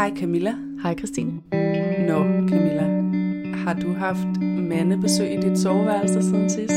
Hej Camilla. Hej Christine. Nå, Camilla. Har du haft mandebesøg i dit soveværelse siden sidst?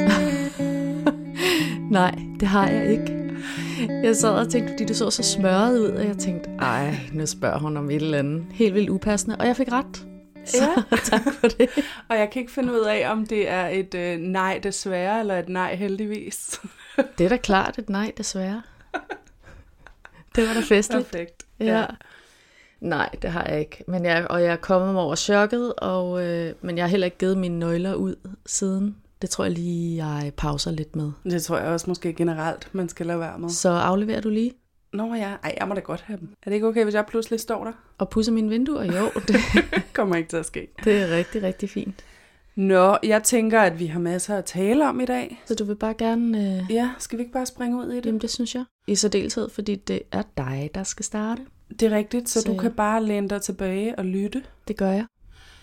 Nej, det har jeg ikke. Jeg sad og tænkte, fordi du så smørret ud, og jeg tænkte, nu spørger hun om et eller andet helt vildt upassende, og jeg fik ret. Så Ja. tak for det. Og jeg kan ikke finde ud af, om det er et nej desværre, eller et nej heldigvis. Det er da klart et nej, desværre. Det var da festligt. Perfekt. Ja. Nej, det har jeg ikke. Men jeg er kommet mig over chokket, men jeg har heller ikke givet mine nøgler ud siden. Det tror jeg lige, jeg pauser lidt med. Det tror jeg også måske generelt, man skal lade være med. Så afleverer du lige Nå ja, jeg må da godt have dem. Er det ikke okay, hvis jeg pludselig står der? og pusser mine vinduer? Jo, det, Kommer ikke til at ske. det er rigtig, rigtig fint. Nå, jeg tænker, at vi har masser at tale om i dag. Så du vil bare gerne... Ja, skal vi ikke bare springe ud i det? Jamen, det synes jeg. I særdeleshed, fordi det er dig, der skal starte. Det er rigtigt, så du Så- kan bare læne dig tilbage og lytte. Det gør jeg.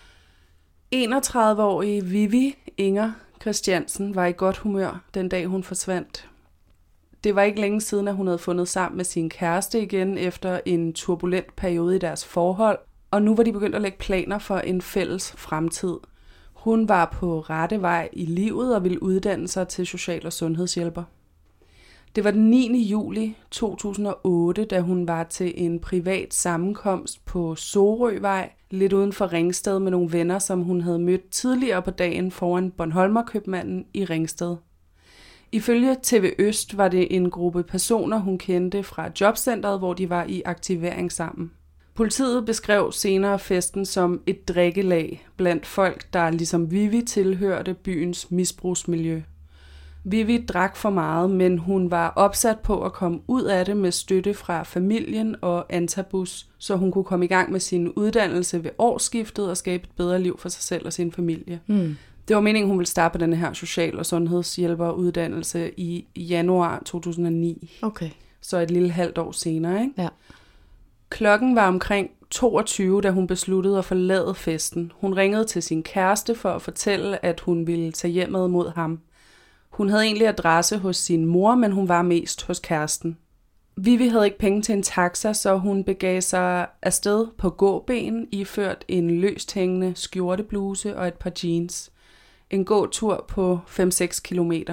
31-årige Vivi Inger Christiansen var i godt humør den dag, hun forsvandt. Det var ikke længe siden, at hun havde fundet sammen med sin kæreste igen efter en turbulent periode i deres forhold, og nu var de begyndt at lægge planer for en fælles fremtid. Hun var på rette vej i livet og ville uddanne sig til social- og sundhedshjælper. Det var den 9. juli 2008, da hun var til en privat sammenkomst på Sorøvej, lidt uden for Ringsted med nogle venner, som hun havde mødt tidligere på dagen foran Bornholmerkøbmanden i Ringsted. Ifølge TV Øst var det en gruppe personer, hun kendte fra jobcentret, hvor de var i aktivering sammen. Politiet beskrev senere festen som et drikkelag blandt folk, der ligesom Vivi tilhørte byens misbrugsmiljø. Vivi drak for meget, men hun var opsat på at komme ud af det med støtte fra familien og Antabus, så hun kunne komme i gang med sin uddannelse ved årsskiftet og skabe et bedre liv for sig selv og sin familie. Det var meningen, hun ville starte på denne her social- og sundhedshjælperuddannelse i januar 2009, Okay. så et lille halvt år senere, ikke? Ja. Klokken var omkring 22, da hun besluttede at forlade festen. Hun ringede til sin kæreste for at fortælle, at hun ville tage hjemad mod ham. Hun havde egentlig adresse hos sin mor, men hun var mest hos kæresten. Vivi havde ikke penge til en taxa, så hun begav sig afsted på gåben, iført en løst hængende skjortebluse og et par jeans. En gåtur på 5-6 kilometer.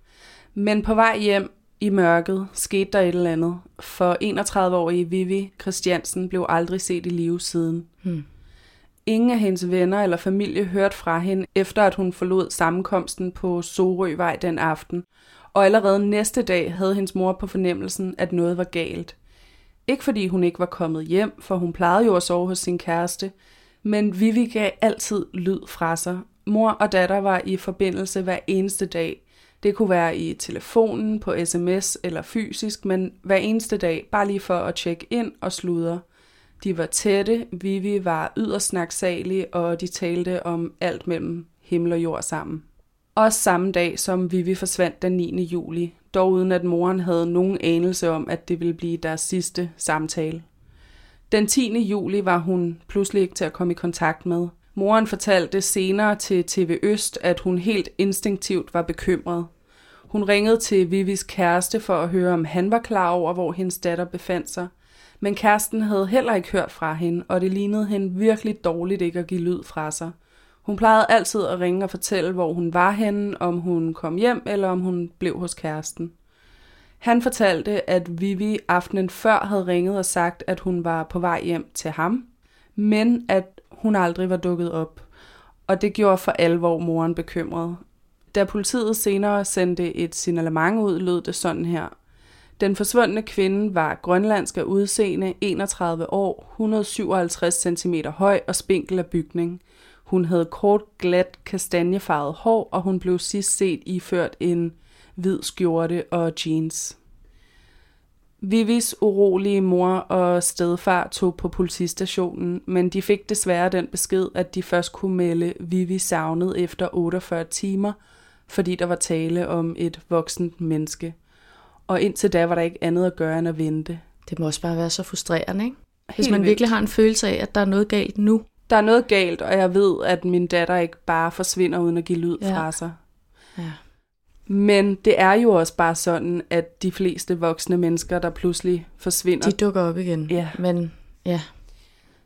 Men på vej hjem i mørket skete der et eller andet, for 31-årige Vivi Christiansen blev aldrig set i live siden. Ingen af hendes venner eller familie hørte fra hende, efter at hun forlod sammenkomsten på Sorøvej den aften. Og allerede næste dag havde hendes mor på fornemmelsen, at noget var galt. Ikke fordi hun ikke var kommet hjem, for hun plejede jo at sove hos sin kæreste, men Vivi gav altid lyd fra sig. Mor og datter var i forbindelse hver eneste dag. Det kunne være i telefonen, på sms eller fysisk, men hver eneste dag, bare lige for at tjekke ind og sludre. De var tætte, Vivi var yderst snaksalig, og de talte om alt mellem himmel og jord sammen. Også samme dag, som Vivi forsvandt den 9. juli, dog uden at moren havde nogen anelse om, at det ville blive deres sidste samtale. Den 10. juli var hun pludselig ikke til at komme i kontakt med. Moren fortalte senere til TV Øst, at hun helt instinktivt var bekymret. Hun ringede til Vivis kæreste for at høre, om han var klar over, hvor hendes datter befandt sig. Men kæresten havde heller ikke hørt fra hende, og det lignede hende virkelig dårligt ikke at give lyd fra sig. Hun plejede altid at ringe og fortælle, hvor hun var henne, om hun kom hjem eller om hun blev hos kæresten. Han fortalte, at Vivi aftenen før havde ringet og sagt, at hun var på vej hjem til ham, men at hun aldrig var dukket op. Og det gjorde for alvor moren bekymret. Da politiet senere sendte et signalement ud, lød det sådan her. Den forsvundne kvinde var grønlandsk af udseende, 31 år, 157 cm høj og spinkel af bygning. Hun havde kort, glat, kastanjefarvet hår, og hun blev sidst set iført en hvid skjorte og jeans. Vivis urolige mor og stedfar tog på politistationen, men de fik desværre den besked, at de først kunne melde Vivi savnet efter 48 timer, fordi der var tale om et voksent menneske. Og indtil da var der ikke andet at gøre end at vente. Det må også bare være så frustrerende, ikke? Hvis Helt man vildt. virkelig har en følelse af, at der er noget galt nu. Der er noget galt, og jeg ved, at min datter ikke bare forsvinder uden at give lyd fra sig. Ja. Men det er jo også bare sådan, at de fleste voksne mennesker, der pludselig forsvinder, De dukker op igen. Ja. Men ja,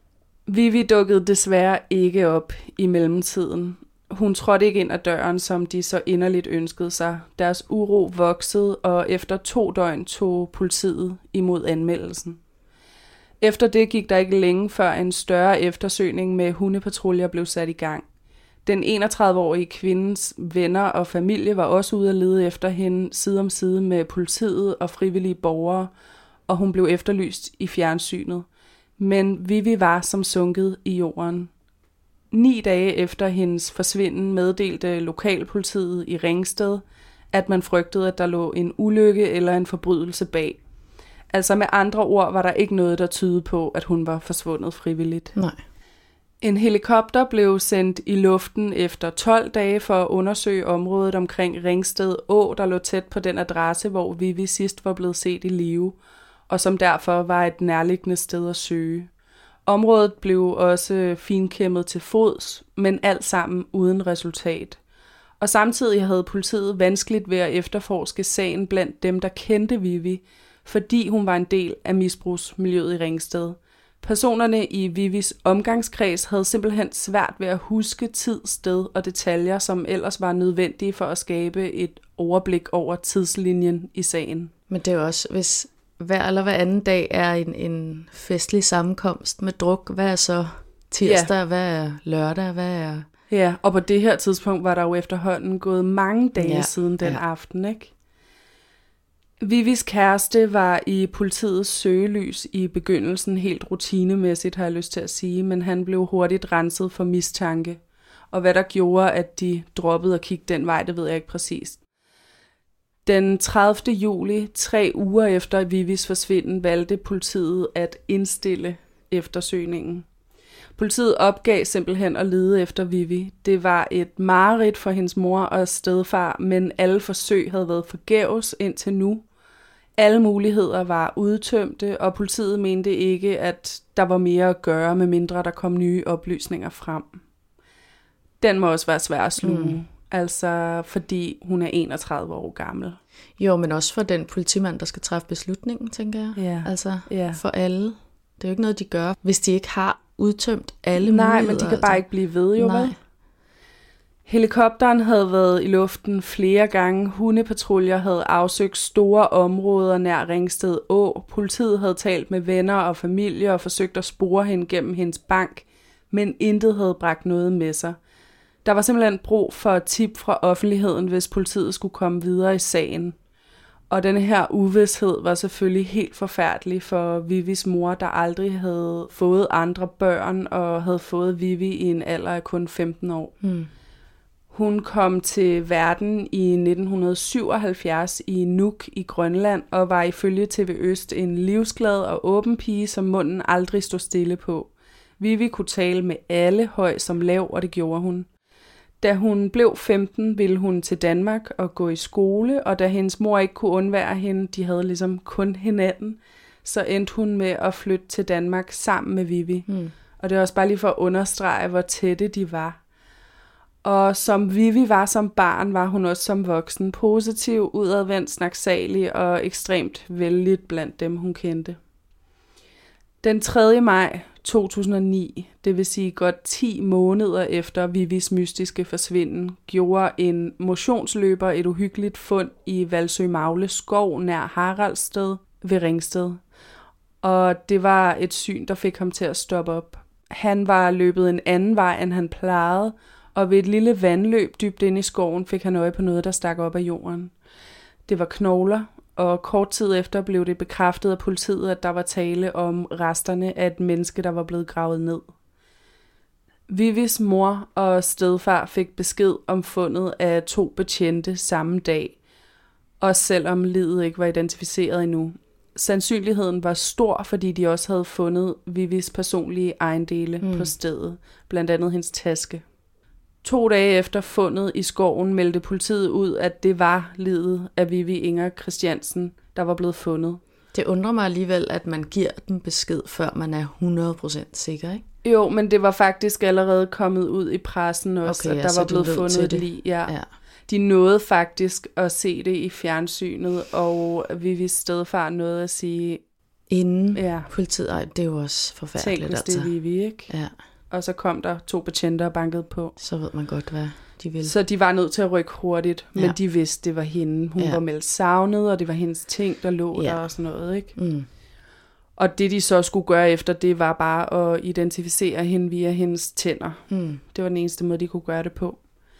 Vivi dukkede desværre ikke op i mellemtiden. Hun trådte ikke ind ad døren, som de så inderligt ønskede sig. Deres uro voksede, og efter 2 døgn tog politiet imod anmeldelsen. Efter det gik der ikke længe, før en større eftersøgning med hundepatruljer blev sat i gang. Den 31-årige kvindens venner og familie var også ude at lede efter hende side om side med politiet og frivillige borgere, og hun blev efterlyst i fjernsynet. Men Vivi var som sunket i jorden. 9 dage efter hendes forsvinden meddelte lokalpolitiet i Ringsted, at man frygtede, at der lå en ulykke eller en forbrydelse bag. Altså med andre ord var der ikke noget, der tydede på, at hun var forsvundet frivilligt. Nej. En helikopter blev sendt i luften efter 12 dage for at undersøge området omkring Ringsted Å, der lå tæt på den adresse, hvor Vivi sidst var blevet set i live, og som derfor var et nærliggende sted at søge. Området blev også finkæmmet til fods, men alt sammen uden resultat. Og samtidig havde politiet vanskeligt ved at efterforske sagen blandt dem, der kendte Vivi, fordi hun var en del af misbrugsmiljøet i Ringsted. Personerne i Vivis omgangskreds havde simpelthen svært ved at huske tid, sted og detaljer, som ellers var nødvendige for at skabe et overblik over tidslinjen i sagen. Men det er jo også, hvis hver eller hver anden dag er en festlig sammenkomst med druk, hvad er så tirsdag, ja. Hvad er lørdag, hvad er... Ja, og på det her tidspunkt var der jo efterhånden gået mange dage siden den aften, ikke? Vivis kæreste var i politiets søgelys i begyndelsen helt rutinemæssigt, har jeg lyst til at sige, men han blev hurtigt renset for mistanke. Og hvad der gjorde, at de droppede at kigge den vej, det ved jeg ikke præcist. Den 30. juli, 3 uger efter Vivis forsvinden, valgte politiet at indstille eftersøgningen. Politiet opgav simpelthen at lede efter Vivi. Det var et mareridt for hendes mor og stedfar, men alle forsøg havde været forgæves indtil nu. Alle muligheder var udtømte, og politiet mente ikke, at der var mere at gøre, medmindre der kom nye oplysninger frem. Den må også være svær at sluge, altså fordi hun er 31 år gammel. Jo, men også for den politimand, der skal træffe beslutningen, tænker jeg. Ja. Altså for alle. Det er jo ikke noget, de gør, hvis de ikke har udtømt alle muligheder. Nej, men de kan bare ikke blive ved, jo vel? Helikopteren havde været i luften flere gange. Hundepatruljer havde afsøgt store områder nær Ringsted Å. Politiet havde talt med venner og familie og forsøgt at spore hende gennem hendes bank, men intet havde bragt noget med sig. Der var simpelthen brug for tip fra offentligheden, hvis politiet skulle komme videre i sagen. Og denne her uvished var selvfølgelig helt forfærdelig for Vivis mor, der aldrig havde fået andre børn og havde fået Vivi i en alder af kun 15 år. Hun kom til verden i 1977 i Nuuk i Grønland og var ifølge TV Øst en livsglad og åben pige, som munden aldrig stod stille på. Vivi kunne tale med alle, høj som lav, og det gjorde hun. Da hun blev 15, ville hun til Danmark og gå i skole, og da hendes mor ikke kunne undvære hende, de havde ligesom kun hinanden, så endte hun med at flytte til Danmark sammen med Vivi. Og det er også bare lige for at understrege, hvor tætte de var. Og som Vivi var som barn, var hun også som voksen positiv, udadvendt, snaksalig og ekstremt vældigt blandt dem, hun kendte. Den 3. maj 2009, det vil sige godt 10 måneder efter Vivis mystiske forsvinden, gjorde en motionsløber et uhyggeligt fund i Valsø Magle skov nær Haraldsted ved Ringsted. Og det var et syn, der fik ham til at stoppe op. Han var løbet en anden vej, end han plejede, og ved et lille vandløb dybt inde i skoven fik han øje på noget, der stak op af jorden. Det var knogler, og kort tid efter blev det bekræftet af politiet, at der var tale om resterne af et menneske, der var blevet gravet ned. Vivis mor og stedfar fik besked om fundet af 2 betjente samme dag, også selvom liget ikke var identificeret endnu. Sandsynligheden var stor, fordi de også havde fundet Vivis personlige ejendele på stedet, blandt andet hendes taske. 2 dage efter fundet i skoven meldte politiet ud, at det var liget af Vivi Inger Christiansen, der var blevet fundet. Det undrer mig alligevel, at man giver dem besked, før man er 100% sikker, ikke? Jo, men det var faktisk allerede kommet ud i pressen også, at der var blevet fundet et lig. Ja. De nåede faktisk at se det i fjernsynet, og Vivis stedfar nåede at sige... inden Ja. politiet. Ej, det er jo også forfærdeligt. Tænk, hvis det er Vivi, ikke? Ja, Og så kom der 2 betjenter og bankede på. så ved man godt, hvad de vil. Så de var nødt til at rykke hurtigt, men Ja. de vidste, det var hende. Hun var meldt savnet, og det var hendes ting, der lå der og sådan noget, ikke? Mm. Og det, de så skulle gøre efter, det var bare at identificere hende via hendes tænder. Mm. Det var den eneste måde, de kunne gøre det på.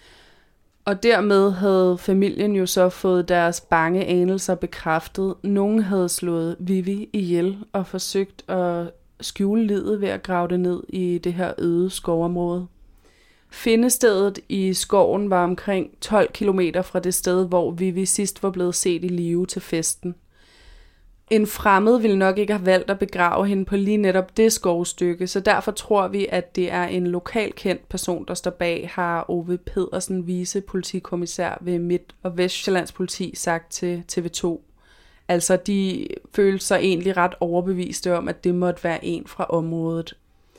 Og dermed havde familien jo så fået deres bange anelser bekræftet. Nogen havde slået Vivi ihjel og forsøgt at skjule livet ved at grave det ned i det her øde skovområde. Findestedet i skoven var omkring 12 kilometer fra det sted, hvor Vivi sidst var blevet set i live til festen. En fremmed ville nok ikke have valgt at begrave hende på lige netop det skovstykke, så derfor tror vi, at det er en lokalkendt person, der står bag, har Ove Pedersen, vicepolitikommissær ved Midt- og Vestsjællands politi, sagt til TV2. Altså, de følte sig egentlig ret overbeviste om, at det måtte være en fra området.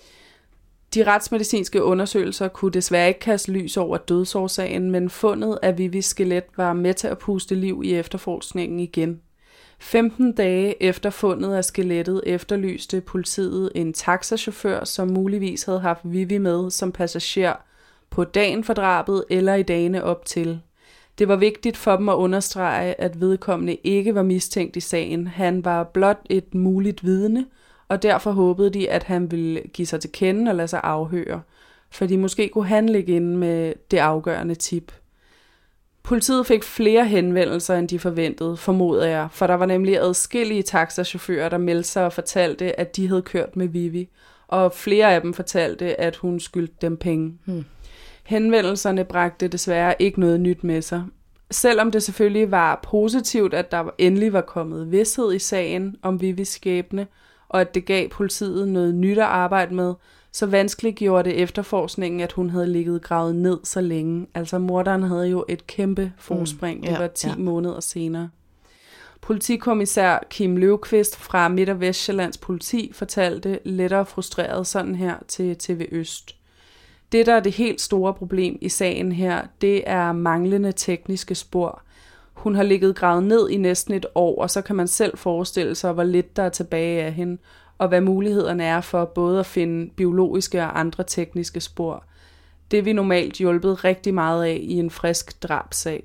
De retsmedicinske undersøgelser kunne desværre ikke kaste lys over dødsårsagen, men fundet af Vivis skelet var med til at puste liv i efterforskningen igen. 15 dage efter fundet af skelettet efterlyste politiet en taxachauffør, som muligvis havde haft Vivi med som passager på dagen for drabet eller i dagene op til. Det var vigtigt for dem at understrege, at vedkommende ikke var mistænkt i sagen. Han var blot et muligt vidne, og derfor håbede de, at han ville give sig til kende og lade sig afhøre, for de måske kunne han ligge inde med det afgørende tip. Politiet fik flere henvendelser, end de forventede, formoder jeg, for der var nemlig adskillige taxachauffører, der meldte sig og fortalte, at de havde kørt med Vivi, og flere af dem fortalte, at hun skyldte dem penge. Henvendelserne bragte desværre ikke noget nyt med sig. Selvom det selvfølgelig var positivt, at der endelig var kommet vished i sagen om Vivis skæbne, og at det gav politiet noget nyt at arbejde med, så vanskeligt gjorde det efterforskningen, at hun havde ligget gravet ned så længe. Altså morderen havde jo et kæmpe forspring. Det var 10 måneder senere. Politikommissær Kim Løvqvist fra Midt- og Vestsjællands politi fortalte lettere frustreret sådan her til TV Øst. Det, der er det helt store problem i sagen her, det er manglende tekniske spor. Hun har ligget gravet ned i næsten et år, og så kan man selv forestille sig, hvor lidt der er tilbage af hende, og hvad mulighederne er for både at finde biologiske og andre tekniske spor. Det er vi normalt hjulpet rigtig meget af i en frisk drabsag.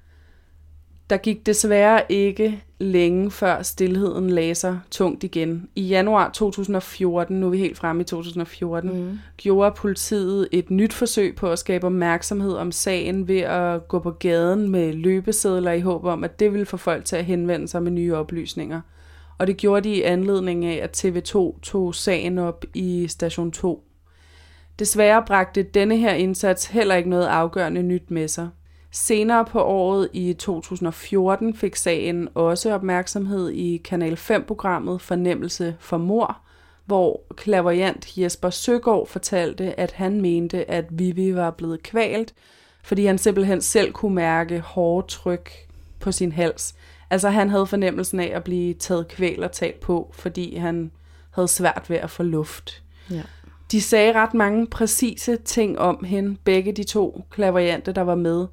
Der gik desværre ikke længe før stilheden lagde sig tungt igen. I januar 2014, nu er vi helt fremme i 2014, gjorde politiet et nyt forsøg på at skabe opmærksomhed om sagen ved at gå på gaden med løbesedler i håb om, at det ville få folk til at henvende sig med nye oplysninger. Og det gjorde de i anledning af, at TV2 tog sagen op i station 2. Desværre bragte denne her indsats heller ikke noget afgørende nyt med sig. Senere på året i 2014 fik sagen også opmærksomhed i Kanal 5-programmet Fornemmelse for mord, hvor clairvoyant Jesper Søgaard fortalte, at han mente, at Vivi var blevet kvalt, fordi han simpelthen selv kunne mærke hårde tryk på sin hals. Altså han havde fornemmelsen af at blive taget kvælertag på, fordi han havde svært ved at få luft. Ja. De sagde ret mange præcise ting om hende, begge de 2 clairvoyante, der var med.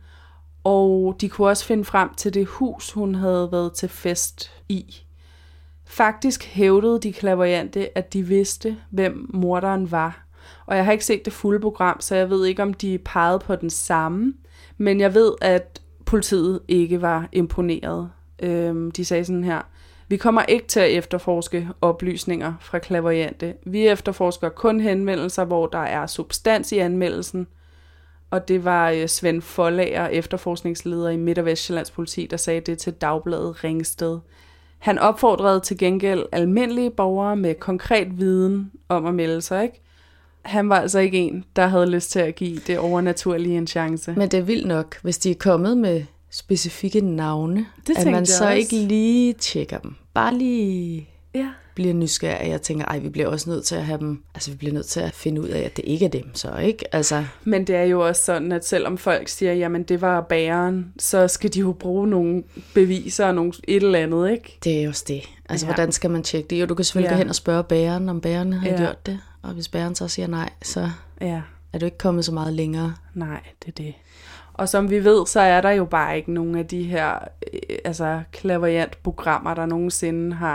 Og de kunne også finde frem til det hus, hun havde været til fest i. Faktisk hævdede de clairvoyante, at de vidste, hvem morderen var. Og jeg har ikke set det fulde program, så jeg ved ikke, om de pegede på den samme. Men jeg ved, at politiet ikke var imponeret. De sagde sådan her: vi kommer ikke til at efterforske oplysninger fra clairvoyante. Vi efterforsker kun henvendelser, hvor der er substans i anmeldelsen. Og det var Svend Forlager, efterforskningsleder i Midt- og Vestsjællands politi, der sagde det til Dagbladet Ringsted. Han opfordrede til gengæld almindelige borgere med konkret viden om at melde sig, ikke? Han var altså ikke en, der havde lyst til at give det overnaturlige en chance. Men det er vildt nok, hvis de er kommet med specifikke navne, at man så også ikke lige tjekker dem. Bare lige bliver nysgerrig. Jeg tænker, vi bliver også nødt til at have dem, altså vi bliver nødt til at finde ud af, at det ikke er dem så, ikke? Altså. Men det er jo også sådan, at selvom folk siger, jamen det var bageren, så skal de jo bruge nogle beviser og nogle et eller andet, ikke? Det er også det. Altså hvordan skal man tjekke det? Jo, du kan selvfølgelig gå hen og spørge bageren, om bageren har gjort det. Og hvis bageren så siger nej, så er du ikke kommet så meget længere. Nej, det er det. Og som vi ved, så er der jo bare ikke nogen af de her clairvoyant-programmer, der nogensinde har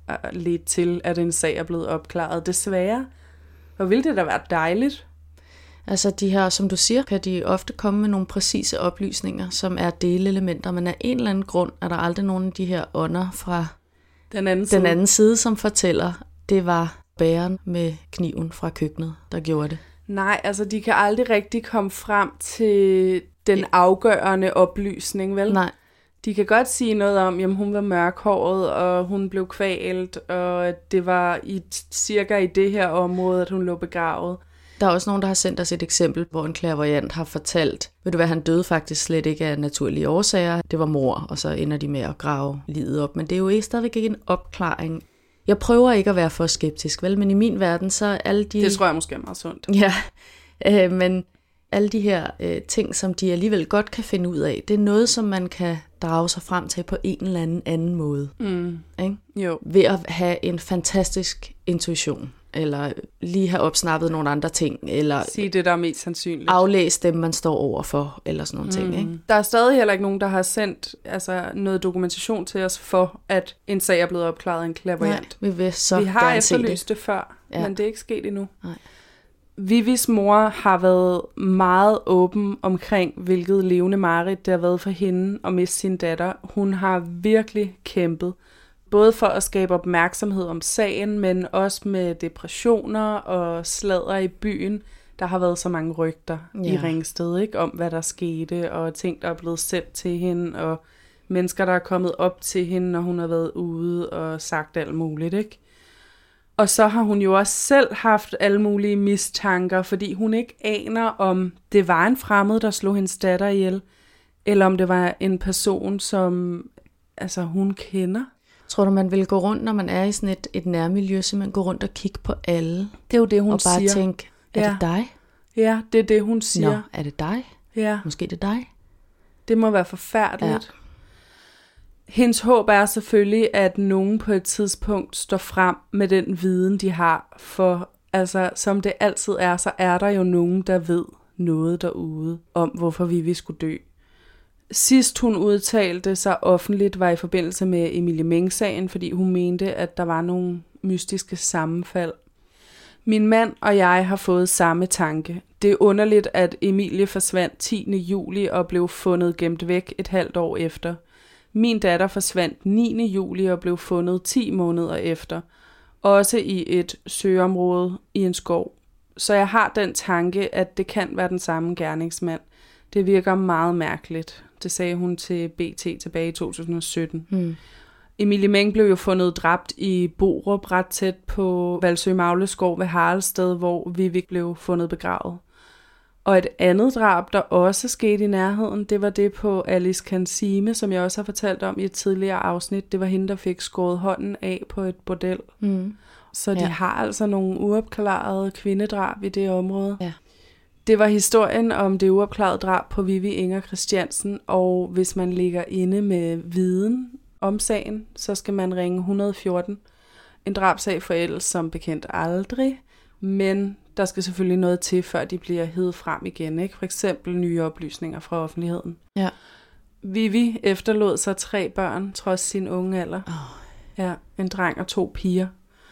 ledt til, at en sag er blevet opklaret. Desværre. Hvor ville det da være dejligt? Altså de her, som du siger, kan de ofte komme med nogle præcise oplysninger, som er delelementer, men af en eller anden grund er der aldrig nogen af de her ånder fra den anden side, som fortæller, det var bæren med kniven fra køkkenet, der gjorde det. Nej, altså de kan aldrig rigtig komme frem til den afgørende oplysning, vel? Nej. De kan godt sige noget om, at hun var mørkhåret, og hun blev kvalt, og at det var cirka i det her område, at hun lå begravet. Der er også nogen, der har sendt os et eksempel, hvor en clairvoyant har fortalt, ved du hvad, han døde faktisk slet ikke af naturlige årsager. Det var mord, og så ender de med at grave livet op. Men det er jo stadigvæk ikke en opklaring. Jeg prøver ikke at være for skeptisk, vel? Men i min verden, så alle de... Det tror jeg måske er meget sundt. Ja, men alle de her ting, som de alligevel godt kan finde ud af, det er noget, som man kan drage sig frem til på en eller anden måde. Ikke? Jo. Ved at have en fantastisk intuition, eller lige have opsnappet nogle andre ting, eller sige det, der er mest sandsynligt. Aflæse dem, man står overfor, eller sådan nogle ting. Ikke? Der er stadig heller ikke nogen, der har sendt noget dokumentation til os for, at en sag er blevet opklaret af en clairvoyant. Nej, vi har efterlyst det før, men det er ikke sket endnu. Nej. Vivis mor har været meget åben omkring, hvilket levende mareridt det har været for hende at miste sin datter. Hun har virkelig kæmpet, både for at skabe opmærksomhed om sagen, men også med depressioner og sladder i byen. Der har været så mange rygter i Ringsted, ikke, om hvad der skete, og ting, der er blevet sendt til hende, og mennesker, der er kommet op til hende, når hun har været ude og sagt alt muligt, ikke? Og så har hun jo også selv haft alle mulige mistanker, fordi hun ikke aner, om det var en fremmed, der slog hendes datter ihjel, eller om det var en person, som hun kender. Tror du, man vil gå rundt, når man er i sådan et nærmiljø, så man går rundt og kigge på alle? Det er jo det, hun siger. Og bare tænke, er det dig? Ja, det er det, hun siger. Nå, er det dig? Ja. Måske det er dig? Det må være forfærdeligt. Ja. Hendes håb er selvfølgelig, at nogen på et tidspunkt står frem med den viden, de har. For som det altid er, så er der jo nogen, der ved noget derude om, hvorfor Vivi skulle dø. Sidst hun udtalte sig offentligt, var i forbindelse med Emilie Meng-sagen, fordi hun mente, at der var nogle mystiske sammenfald. Min mand og jeg har fået samme tanke. Det er underligt, at Emilie forsvandt 10. juli og blev fundet gemt væk et halvt år efter. Min datter forsvandt 9. juli og blev fundet 10 måneder efter. Også i et søområde i en skov. Så jeg har den tanke, at det kan være den samme gerningsmand. Det virker meget mærkeligt. Det sagde hun til BT tilbage i 2017. Emilie Meng blev jo fundet dræbt i Borup, ret tæt på Valsø Magleskov ved Haraldsted, hvor Vivi blev fundet begravet. Og et andet drab, der også skete i nærheden, det var det på Alice Kansime, som jeg også har fortalt om i et tidligere afsnit. Det var hende, der fik skåret hånden af på et bordel. Så de har altså nogle uopklarede kvindedrab i det område. Ja. Det var historien om det uopklarede drab på Vivi Inger Christiansen, og hvis man ligger inde med viden om sagen, så skal man ringe 114. En drabsag forældes som bekendt aldrig, men der skal selvfølgelig noget til, før de bliver hevet frem igen, ikke? For eksempel nye oplysninger fra offentligheden. Ja. Vivi efterlod sig 3 børn, trods sin unge alder. Ja, en dreng og 2 piger.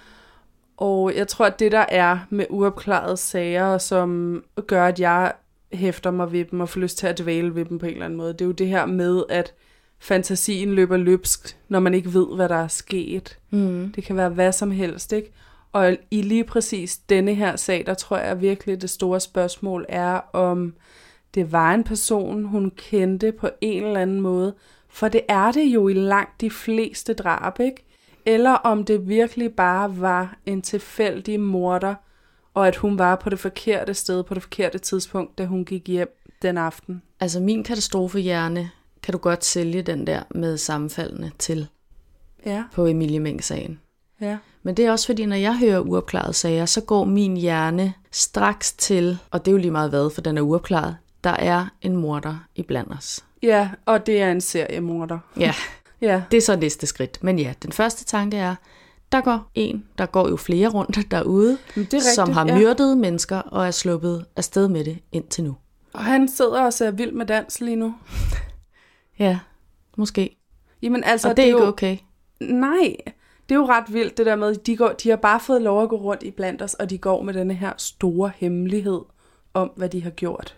Og jeg tror, at det der er med uopklarede sager, som gør, at jeg hæfter mig ved dem og får lyst til at dvæle ved dem på en eller anden måde, det er jo det her med, at fantasien løber løbsk, når man ikke ved, hvad der er sket. Det kan være hvad som helst, ikke? Og i lige præcis denne her sag, der tror jeg virkelig, det store spørgsmål er, om det var en person, hun kendte på en eller anden måde. For det er det jo i langt de fleste drab, ikke? Eller om det virkelig bare var en tilfældig morder, og at hun var på det forkerte sted på det forkerte tidspunkt, da hun gik hjem den aften. Altså min katastrofehjerne kan du godt sælge den der med sammenfaldene til på Emilie Meng-sagen. Ja. Men det er også fordi, når jeg hører uopklarede sager, så går min hjerne straks til, og det er jo lige meget hvad, for den er uopklaret, der er en morder iblandt os. Ja, og det er en seriemorder. Ja. Ja. Det er så næste skridt. Men ja, den første tanke er, der går jo flere rundt derude, som har myrdet mennesker og er sluppet afsted med det indtil nu. Og han sidder og ser vild med dans lige nu. Ja, måske. Jamen, altså, og det er ikke okay. Nej, Det er jo ret vildt det der med, de har bare fået lov at gå rundt i blandt os, og de går med denne her store hemmelighed om, hvad de har gjort.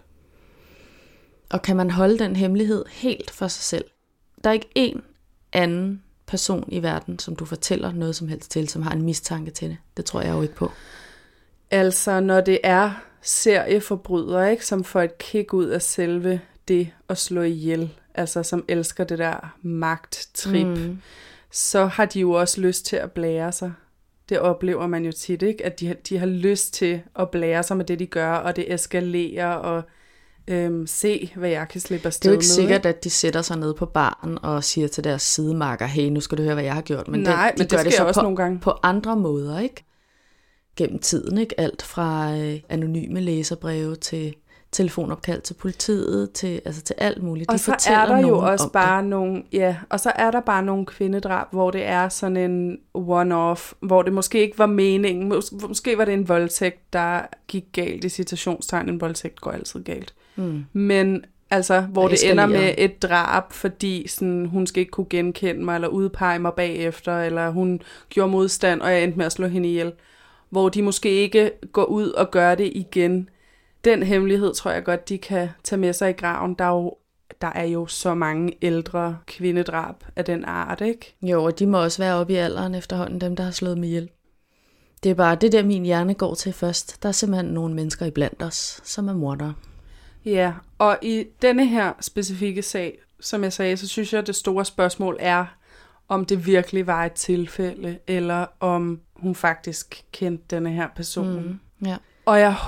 Og kan man holde den hemmelighed helt for sig selv? Der er ikke én anden person i verden, som du fortæller noget som helst til, som har en mistanke til det. Det tror jeg jo ikke på. Altså, når det er serieforbrydere, ikke, som får et kick ud af selve det at slå ihjel, altså som elsker det der magttrip, så har de jo også lyst til at blære sig. Det oplever man jo tit, ikke? At de har lyst til at blære sig med det, de gør, og det eskalerer, og se, hvad jeg kan slippe afsted med. Det er jo ikke sikkert, at de sætter sig ned på baren og siger til deres sidemarker, hey, nu skal du høre, hvad jeg har gjort. Men nej, men det gør det så også nogle gange. På andre måder, ikke? Gennem tiden, ikke? Alt fra anonyme læserbreve til telefonopkald til politiet, til alt muligt. Og så er der jo også bare nogle, og så er der bare nogle kvindedrab, hvor det er sådan en one-off, hvor det måske ikke var meningen, måske var det en voldtægt, der gik galt i citationstegn. En voldtægt går altid galt. Men altså, hvor det ender med et drab, fordi sådan, hun skal ikke kunne genkende mig, eller udpege mig bagefter, eller hun gjorde modstand, og jeg endte med at slå hende ihjel. Hvor de måske ikke går ud og gør det igen. Den hemmelighed tror jeg godt, de kan tage med sig i graven. Der er jo så mange ældre kvindedrab af den art, ikke? Jo, og de må også være oppe i alderen efterhånden, dem der har slået mig ihjel. Det er bare det der, min hjerne går til først. Der er simpelthen nogle mennesker iblandt os, som er mordere. Ja, og i denne her specifikke sag, som jeg sagde, så synes jeg, at det store spørgsmål er, om det virkelig var et tilfælde, eller om hun faktisk kendte denne her person. Ja. Og jeg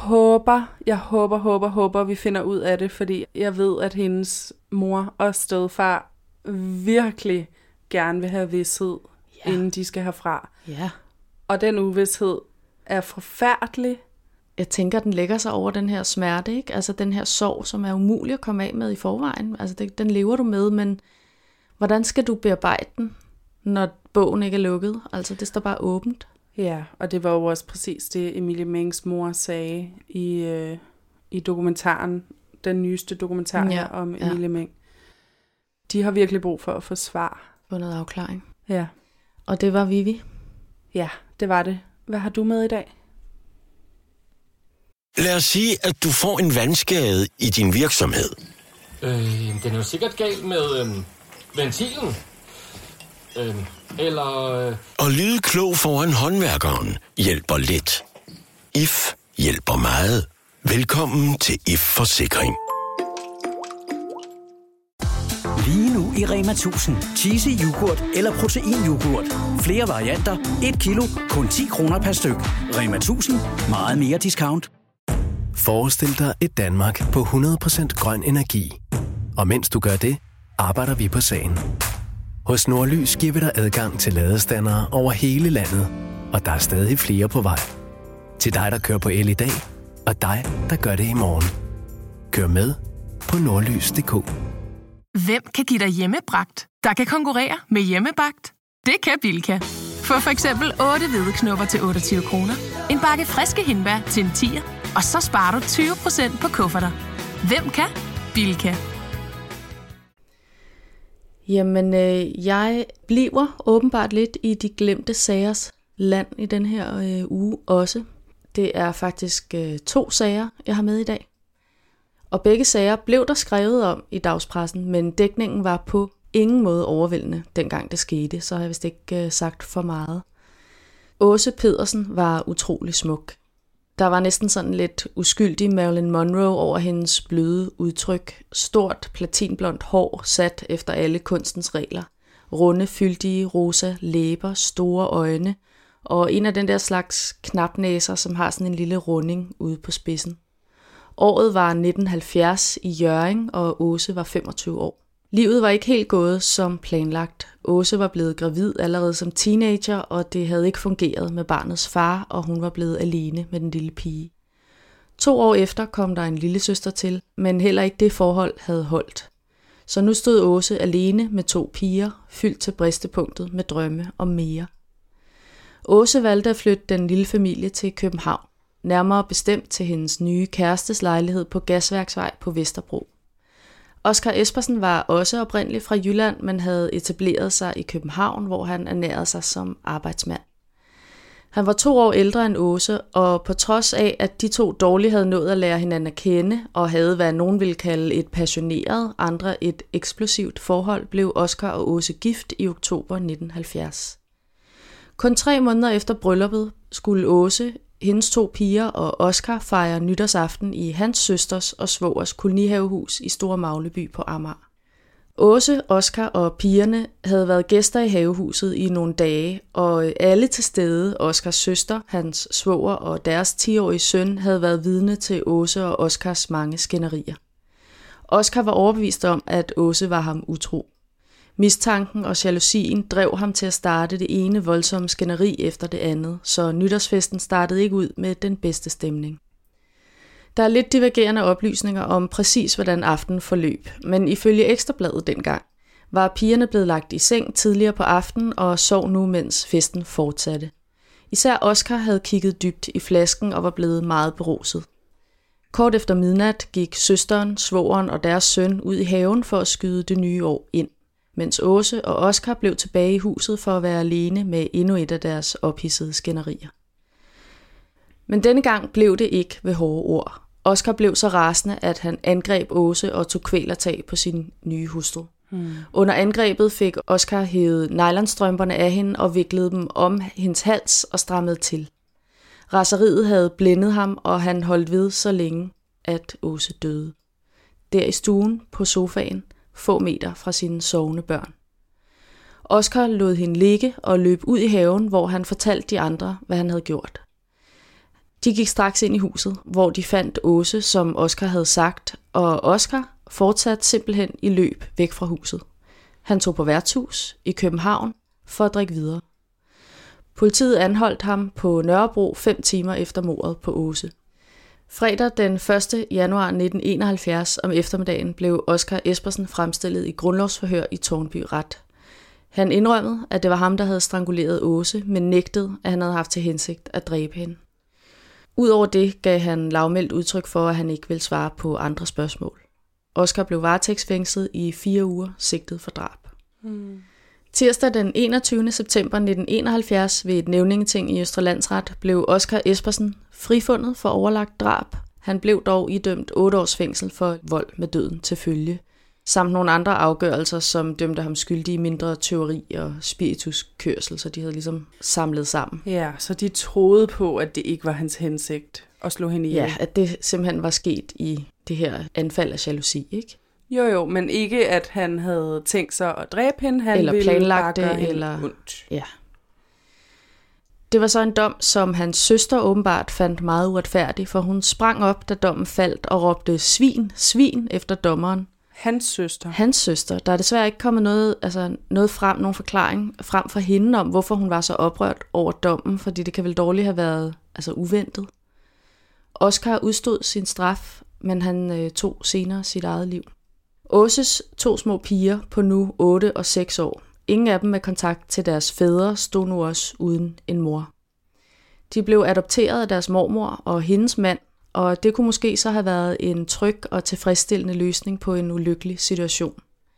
håber, vi finder ud af det, fordi jeg ved, at hendes mor og stedfar virkelig gerne vil have vished, inden de skal herfra. Ja. Og den uvished er forfærdelig. Jeg tænker, den lægger sig over den her smerte, ikke? Altså den her sorg, som er umulig at komme af med i forvejen. Altså den lever du med, men hvordan skal du bearbejde den, når bogen ikke er lukket? Altså det står bare åbent. Ja, og det var jo også præcis det, Emilie Mengs mor sagde i dokumentaren, den nyeste dokumentar her om Emilie Meng. De har virkelig brug for at få svar. Få noget afklaring. Ja. Og det var Vivi. Ja, det var det. Hvad har du med i dag? Lad os sige, at du får en vandskade i din virksomhed. Den er jo sikkert galt med ventilen. Og lyde klog foran håndværkeren hjælper lidt. IF hjælper meget. Velkommen til IF Forsikring. Lige nu i Rema 1000. Cheesy yoghurt eller proteinyoghurt. Flere varianter. 1 kilo. Kun 10 kroner per styk. Rema 1000. Meget mere discount. Forestil dig et Danmark på 100% grøn energi. Og mens du gør det, arbejder vi på sagen. Hos Nordlys giver vi dig adgang til ladestandere over hele landet, og der er stadig flere på vej. Til dig, der kører på el i dag, og dig, der gør det i morgen. Kør med på nordlys.dk. Hvem kan give dig hjemmebragt, der kan konkurrere med hjemmebagt? Det kan Bilka. Få for eksempel 8 hvedeknopper til 28 kroner, en bakke friske hindbær til en 10'er, og så sparer du 20% på kufferter. Hvem kan? Bilka. Jamen, jeg bliver åbenbart lidt i de glemte sagers land i den her uge også. Det er faktisk 2 sager, jeg har med i dag. Og begge sager blev der skrevet om i dagspressen, men dækningen var på ingen måde overvældende, dengang det skete, så har jeg vist ikke sagt for meget. Åse Pedersen var utrolig smuk. Der var næsten sådan lidt uskyldig Marilyn Monroe over hendes bløde udtryk. Stort platinblondt hår sat efter alle kunstens regler. Runde, fyldige, rosa læber, store øjne og en af den der slags knapnæser, som har sådan en lille runding ude på spidsen. Året var 1970 i Hjørring, og Åse var 25 år. Livet var ikke helt gået som planlagt. Åse var blevet gravid allerede som teenager, og det havde ikke fungeret med barnets far, og hun var blevet alene med den lille pige. 2 år efter kom der en lillesøster til, men heller ikke det forhold havde holdt. Så nu stod Åse alene med 2 piger, fyldt til bristepunktet med drømme om mere. Åse valgte at flytte den lille familie til København, nærmere bestemt til hendes nye kærestes lejlighed på Gasværksvej på Vesterbro. Oscar Espersen var også oprindeligt fra Jylland, men havde etableret sig i København, hvor han ernærede sig som arbejdsmand. Han var 2 år ældre end Åse, og på trods af, at de 2 dårligt havde nået at lære hinanden at kende, og havde hvad nogen ville kalde et passioneret, andre et eksplosivt forhold, blev Oscar og Åse gift i oktober 1970. Kun 3 måneder efter brylluppet skulle Åse, hendes 2 piger og Oscar fejre nytårsaften i hans søsters og svogers kolonihavehus i Store Magleby på Amager. Åse, Oscar og pigerne havde været gæster i havehuset i nogle dage, og alle til stede, Oscars søster, hans svoger og deres 10-årige søn, havde været vidne til Åse og Oscars mange skænderier. Oscar var overbevist om, at Åse var ham utro. Mistanken og jalousien drev ham til at starte det ene voldsomme skænderi efter det andet, så nytårsfesten startede ikke ud med den bedste stemning. Der er lidt divergerende oplysninger om præcis, hvordan aftenen forløb, men ifølge Ekstrabladet dengang var pigerne blevet lagt i seng tidligere på aftenen og sov nu, mens festen fortsatte. Især Oscar havde kigget dybt i flasken og var blevet meget beruset. Kort efter midnat gik søsteren, svogeren og deres søn ud i haven for at skyde det nye år ind, mens Åse og Oscar blev tilbage i huset for at være alene med endnu et af deres ophidsede skænderier. Men denne gang blev det ikke ved hårde ord. Oscar blev så rasende, at han angreb Åse og tog kvælertag på sin nye hustru. Under angrebet fik Oscar hævet nylonstrømperne af hende og viklede dem om hendes hals og strammede til. Raseriet havde blændet ham, og han holdt ved så længe, at Åse døde. Der i stuen på sofaen, få meter fra sine sovende børn. Oscar lod hende ligge og løb ud i haven, hvor han fortalte de andre, hvad han havde gjort. De gik straks ind i huset, hvor de fandt Åse, som Oscar havde sagt, og Oscar fortsatte simpelthen i løb væk fra huset. Han tog på værtshus i København for at drikke videre. Politiet anholdt ham på Nørrebro 5 timer efter mordet på Åse. Fredag den 1. januar 1971 om eftermiddagen blev Oscar Espersen fremstillet i grundlovsforhør i Tårnby Ret. Han indrømmede, at det var ham, der havde stranguleret Åse, men nægtede, at han havde haft til hensigt at dræbe hende. Udover det gav han lavmældt udtryk for, at han ikke ville svare på andre spørgsmål. Oscar blev varetægtsfængslet i 4 uger, sigtet for drab. Tirsdag den 21. september 1971 ved et nævningeting i Østre Landsret blev Oscar Espersen frifundet for overlagt drab. Han blev dog idømt 8 års fængsel for vold med døden til følge, samt nogle andre afgørelser, som dømte ham skyldig i mindre tyveri og spirituskørsel, så de havde ligesom samlet sammen. Ja, så de troede på, at det ikke var hans hensigt at slå hende ihjel. Ja, at det simpelthen var sket i det her anfald af jalousi, ikke? Jo, men ikke at han havde tænkt sig at dræbe hende, han eller ville planlagt bare gøre det, eller hende ondt. Ja. Det var så en dom, som hans søster åbenbart fandt meget uretfærdig, for hun sprang op, da dommen faldt, og råbte svin, svin efter dommeren. Hans søster. Hans søster. Der er desværre ikke kommet noget frem, nogen forklaring frem fra hende om, hvorfor hun var så oprørt over dommen, fordi det kan vel dårligt have været uventet. Oscar udstod sin straf, men han tog senere sit eget liv. Åses 2 små piger på nu 8 og 6 år. Ingen af dem med kontakt til deres fædre stod nu også uden en mor. De blev adopteret af deres mormor og hendes mand, og det kunne måske så have været en tryg og tilfredsstillende løsning på en ulykkelig situation.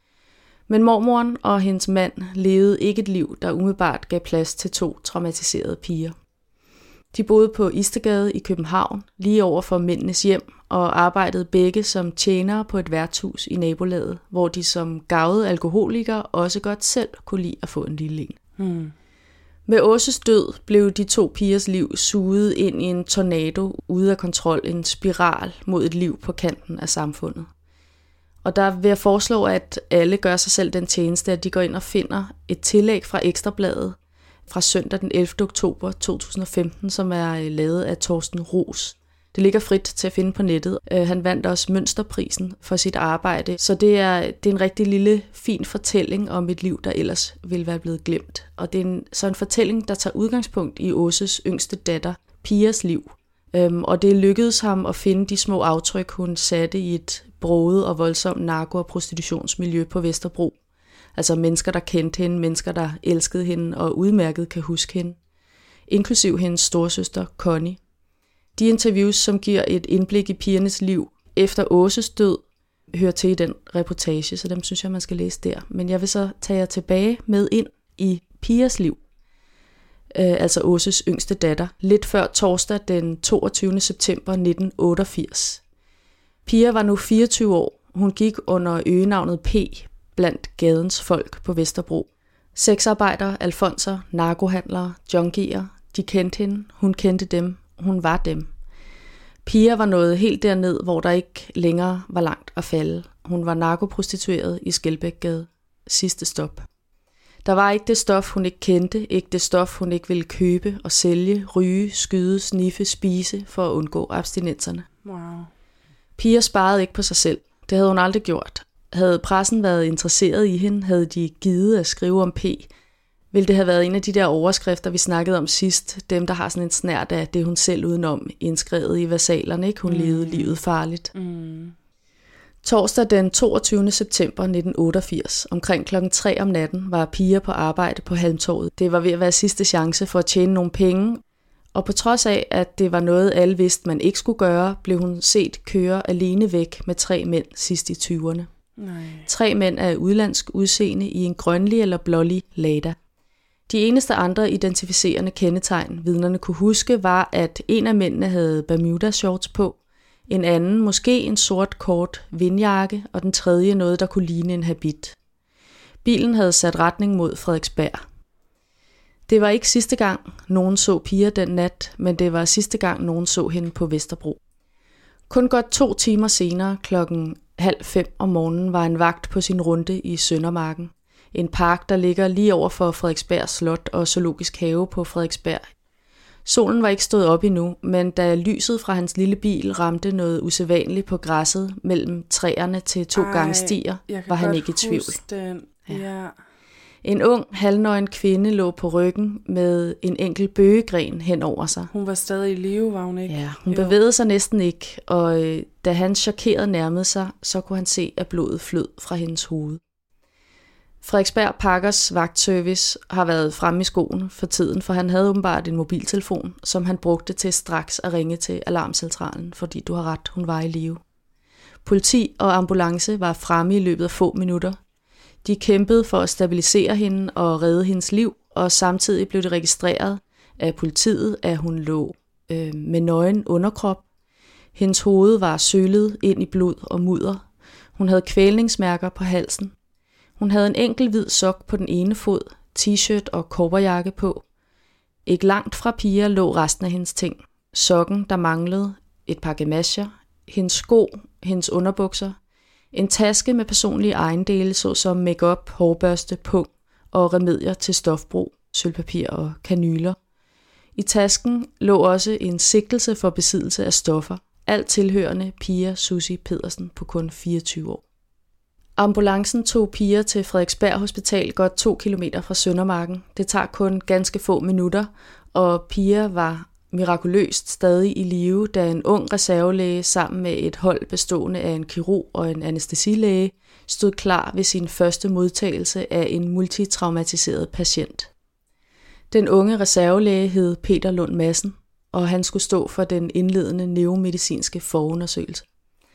Men mormoren og hendes mand levede ikke et liv, der umiddelbart gav plads til 2 traumatiserede piger. De boede på Istedgade i København, lige over for mændenes hjem, og arbejdede begge som tjenere på et værtshus i nabolaget, hvor de som gavede alkoholikere også godt selv kunne lide at få en lille en. Med Åses død blev de 2 pigers liv suget ind i en tornado ude af kontrol, en spiral mod et liv på kanten af samfundet. Og der vil jeg foreslå, at alle gør sig selv den tjeneste, at de går ind og finder et tillæg fra Ekstrabladet fra søndag den 11. oktober 2015, som er lavet af Torsten Ros. Det ligger frit til at finde på nettet. Han vandt også Mønsterprisen for sit arbejde, så det er en rigtig lille, fin fortælling om et liv, der ellers ville være blevet glemt. Og det er en fortælling, der tager udgangspunkt i Åses yngste datter, Pias liv. Og det lykkedes ham at finde de små aftryk, hun satte i et broget og voldsomt narko- og prostitutionsmiljø på Vesterbro. Altså mennesker, der kendte hende, mennesker, der elskede hende og udmærket kan huske hende. Inklusiv hendes storesøster Connie. De interviews, som giver et indblik i pigernes liv efter Åses død, hører til i den reportage, så dem synes jeg, man skal læse der. Men jeg vil så tage jer tilbage med ind i Pias liv, altså Åses yngste datter, lidt før torsdag den 22. september 1988. Pia var nu 24 år. Hun gik under øgenavnet P blandt gadens folk på Vesterbro. Sexarbejdere, alfonser, narkohandlere, junkier, de kendte hende, hun kendte dem, hun var dem. Pia var nået helt derned, hvor der ikke længere var langt at falde. Hun var narkoprostitueret i Skelbækgade. Sidste stop. Der var ikke det stof, hun ikke kendte, ikke det stof, hun ikke ville købe og sælge, ryge, skyde, sniffe, spise for at undgå abstinenserne. Wow. Pia sparede ikke på sig selv. Det havde hun aldrig gjort. Havde pressen været interesseret i hende, havde de givet at skrive om P, ville det have været en af de der overskrifter, vi snakkede om sidst. Dem, der har sådan en snert af det, hun selv udenom indskrevet i versalerne. Ikke? Hun levede livet farligt. Torsdag den 22. september 1988, omkring klokken 3 om natten, var Pia på arbejde på Halmtorvet. Det var ved at være sidste chance for at tjene nogle penge, og på trods af, at det var noget, alle vidste, man ikke skulle gøre, blev hun set køre alene væk med 3 mænd sidst i 20'erne. Nej. 3 mænd af udlandsk udseende i en grønlig eller blålig Lada. De eneste andre identificerende kendetegn, vidnerne kunne huske, var, at en af mændene havde Bermuda-shorts på, en anden måske en sort kort vindjakke, og den tredje noget, der kunne ligne en habit. Bilen havde sat retning mod Frederiksberg. Det var ikke sidste gang, nogen så Pia den nat, men det var sidste gang, nogen så hende på Vesterbro. Kun godt 2 timer senere, klokken 4:30 om morgenen, var en vagt på sin runde i Søndermarken. En park, der ligger lige over for Frederiksberg Slot og Zoologisk Have på Frederiksberg. Solen var ikke stået op endnu, men da lyset fra hans lille bil ramte noget usædvanligt på græsset mellem træerne til 2 gangstier, var han ikke i tvivl. Ja. En ung, halvnøgen kvinde lå på ryggen med en enkelt bøgegren hen over sig. Hun var stadig i live, var hun ikke? Ja, hun bevægede sig næsten ikke, og da han chokeret nærmede sig, så kunne han se, at blodet flød fra hendes hoved. Frederiksberg Parkers vagtservice har været fremme i skoene for tiden, for han havde åbenbart en mobiltelefon, som han brugte til straks at ringe til alarmcentralen, fordi du har ret, hun var i live. Politi og ambulance var fremme i løbet af få minutter. De kæmpede for at stabilisere hende og redde hendes liv, og samtidig blev det registreret af politiet, at hun lå med nøgen underkrop. Hendes hoved var sølet ind i blod og mudder. Hun havde kvælningsmærker på halsen. Hun havde en enkelt hvid sok på den ene fod, t-shirt og cowboyjakke på. Ikke langt fra Pia lå resten af hendes ting. Sokken, der manglede, et par gamasjer, hendes sko, hendes underbukser, en taske med personlige ejendele, såsom makeup, hårbørste, pung og remedier til stofbrug, sølvpapir og kanyler. I tasken lå også en sigtelse for besiddelse af stoffer, alt tilhørende Pia Susie Pedersen på kun 24 år. Ambulancen tog Pia til Frederiksberg Hospital godt 2 kilometer fra Søndermarken. Det tager kun ganske få minutter, og Pia var mirakuløst stadig i live, da en ung reservelæge sammen med et hold bestående af en kirurg og en anæstesilæge stod klar ved sin første modtagelse af en multitraumatiseret patient. Den unge reservelæge hed Peter Lund Madsen, og han skulle stå for den indledende neuromedicinske forundersøgelse.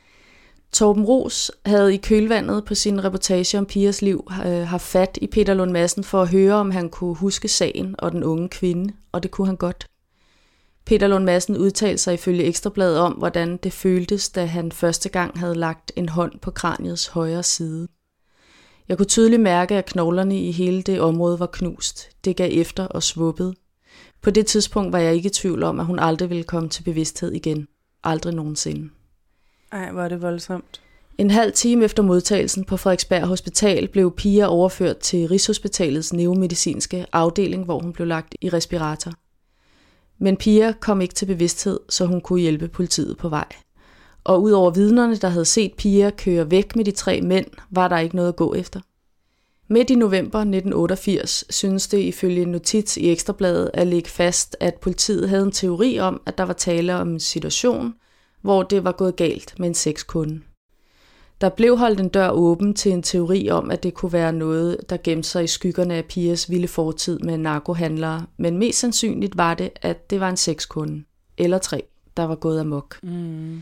Torben Roos havde i kølvandet på sin reportage om Pias liv haft fat i Peter Lund Madsen for at høre, om han kunne huske sagen og den unge kvinde, og det kunne han godt. Peter Lund Madsen udtalte sig ifølge Ekstrabladet om, hvordan det føltes, da han første gang havde lagt en hånd på kraniets højre side. Jeg kunne tydeligt mærke, at knoglerne i hele det område var knust. Det gav efter og svuppede. På det tidspunkt var jeg ikke i tvivl om, at hun aldrig ville komme til bevidsthed igen. Aldrig nogensinde. Ej, hvor er det voldsomt. En halv time efter modtagelsen på Frederiksberg Hospital blev Pia overført til Rigshospitalets neuromedicinske afdeling, hvor hun blev lagt i respirator. Men Pia kom ikke til bevidsthed, så hun kunne hjælpe politiet på vej. Og udover vidnerne, der havde set Pia køre væk med de 3 mænd, var der ikke noget at gå efter. Midt i november 1988 synes det ifølge en notits i Ekstrabladet at ligge fast, at politiet havde en teori om, at der var tale om en situation, hvor det var gået galt med en sexkunde. Der blev holdt en dør åben til en teori om, at det kunne være noget, der gemte sig i skyggerne af Pias vilde fortid med narkohandlere, men mest sandsynligt var det, at det var en sexkunde, eller 3, der var gået amok.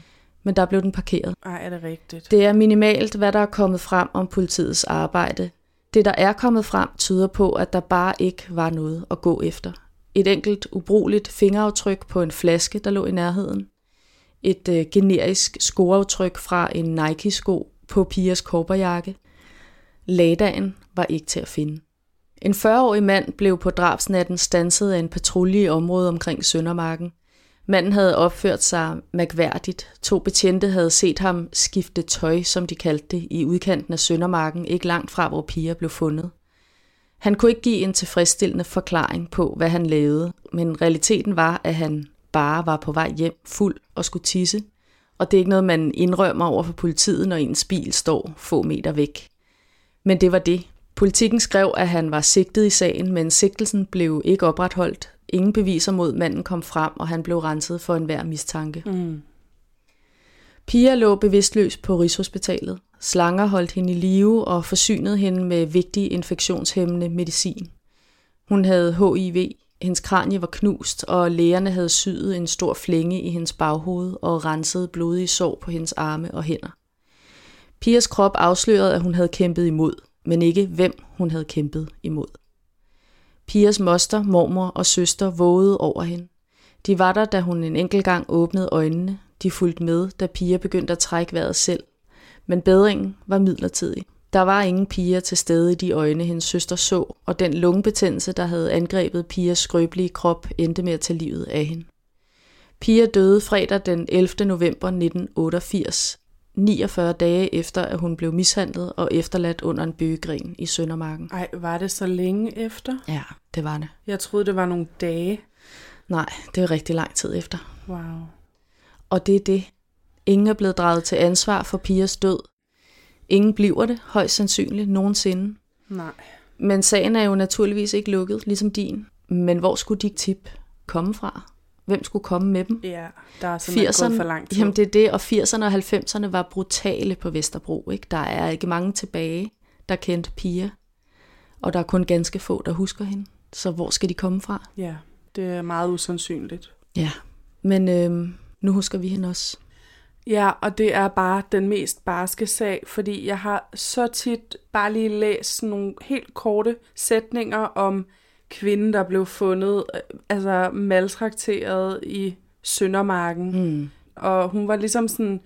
men der blev den parkeret. Ej, er det rigtigt? Det er minimalt, hvad der er kommet frem om politiets arbejde. Det, der er kommet frem, tyder på, at der bare ikke var noget at gå efter. Et enkelt ubrugeligt fingeraftryk på en flaske, der lå i nærheden. Et generisk skoaftryk fra en Nike-sko på Pias cowboyjakke. Ladaen var ikke til at finde. En 40-årig mand blev på drabsnatten standset af en patrulje i området omkring Søndermarken. Manden havde opført sig mærkværdigt. 2 betjente havde set ham skifte tøj, som de kaldte det, i udkanten af Søndermarken, ikke langt fra, hvor Pia blev fundet. Han kunne ikke give en tilfredsstillende forklaring på, hvad han lavede, men realiteten var, at han bare var på vej hjem fuld og skulle tisse, og det er ikke noget, man indrømmer over for politiet, når ens bil står få meter væk. Men det var det. Politikken skrev, at han var sigtet i sagen, men sigtelsen blev ikke opretholdt. Ingen beviser mod manden kom frem, og han blev renset for enhver mistanke. Pia lå bevidstløs på Rigshospitalet. Slanger holdt hende i live og forsynede hende med vigtig infektionshæmmende medicin. Hun havde HIV, hendes kranie var knust, og lægerne havde syet en stor flænge i hendes baghoved og renset blodige sår på hendes arme og hænder. Pias krop afslørede, at hun havde kæmpet imod, men ikke hvem hun havde kæmpet imod. Pias moster, mormor og søster vågede over hende. De var der, da hun en enkelt gang åbnede øjnene. De fulgte med, da Pia begyndte at trække vejret selv. Men bedringen var midlertidig. Der var ingen Pia til stede i de øjne, hendes søster så, og den lungebetændelse, der havde angrebet Pias skrøbelige krop, endte med at tage livet af hende. Pia døde fredag den 11. november 1988, 49 dage efter, at hun blev mishandlet og efterladt under en bøgegren i Søndermarken. Ej, var det så længe efter? Ja, det var det. Jeg troede, det var nogle dage. Nej, det er rigtig lang tid efter. Wow. Og det er det. Ingen er blevet draget til ansvar for Pias død. Ingen bliver det, højst sandsynligt, nogensinde. Nej. Men sagen er jo naturligvis ikke lukket, ligesom din. Men hvor skulle de tip komme fra? Hvem skulle komme med dem? Ja, der er simpelthen gået for lang tid. Jamen det er det, og 80'erne og 90'erne var brutale på Vesterbro. Ikke? Der er ikke mange tilbage, der kendte Pia. Og der er kun ganske få, der husker hende. Så hvor skal de komme fra? Ja, det er meget usandsynligt. Ja, men nu husker vi hende også. Ja, og det er bare den mest barske sag, fordi jeg har så tit bare lige læst nogle helt korte sætninger om kvinden, der blev fundet, altså maltrakteret i Søndermarken. Og hun var ligesom sådan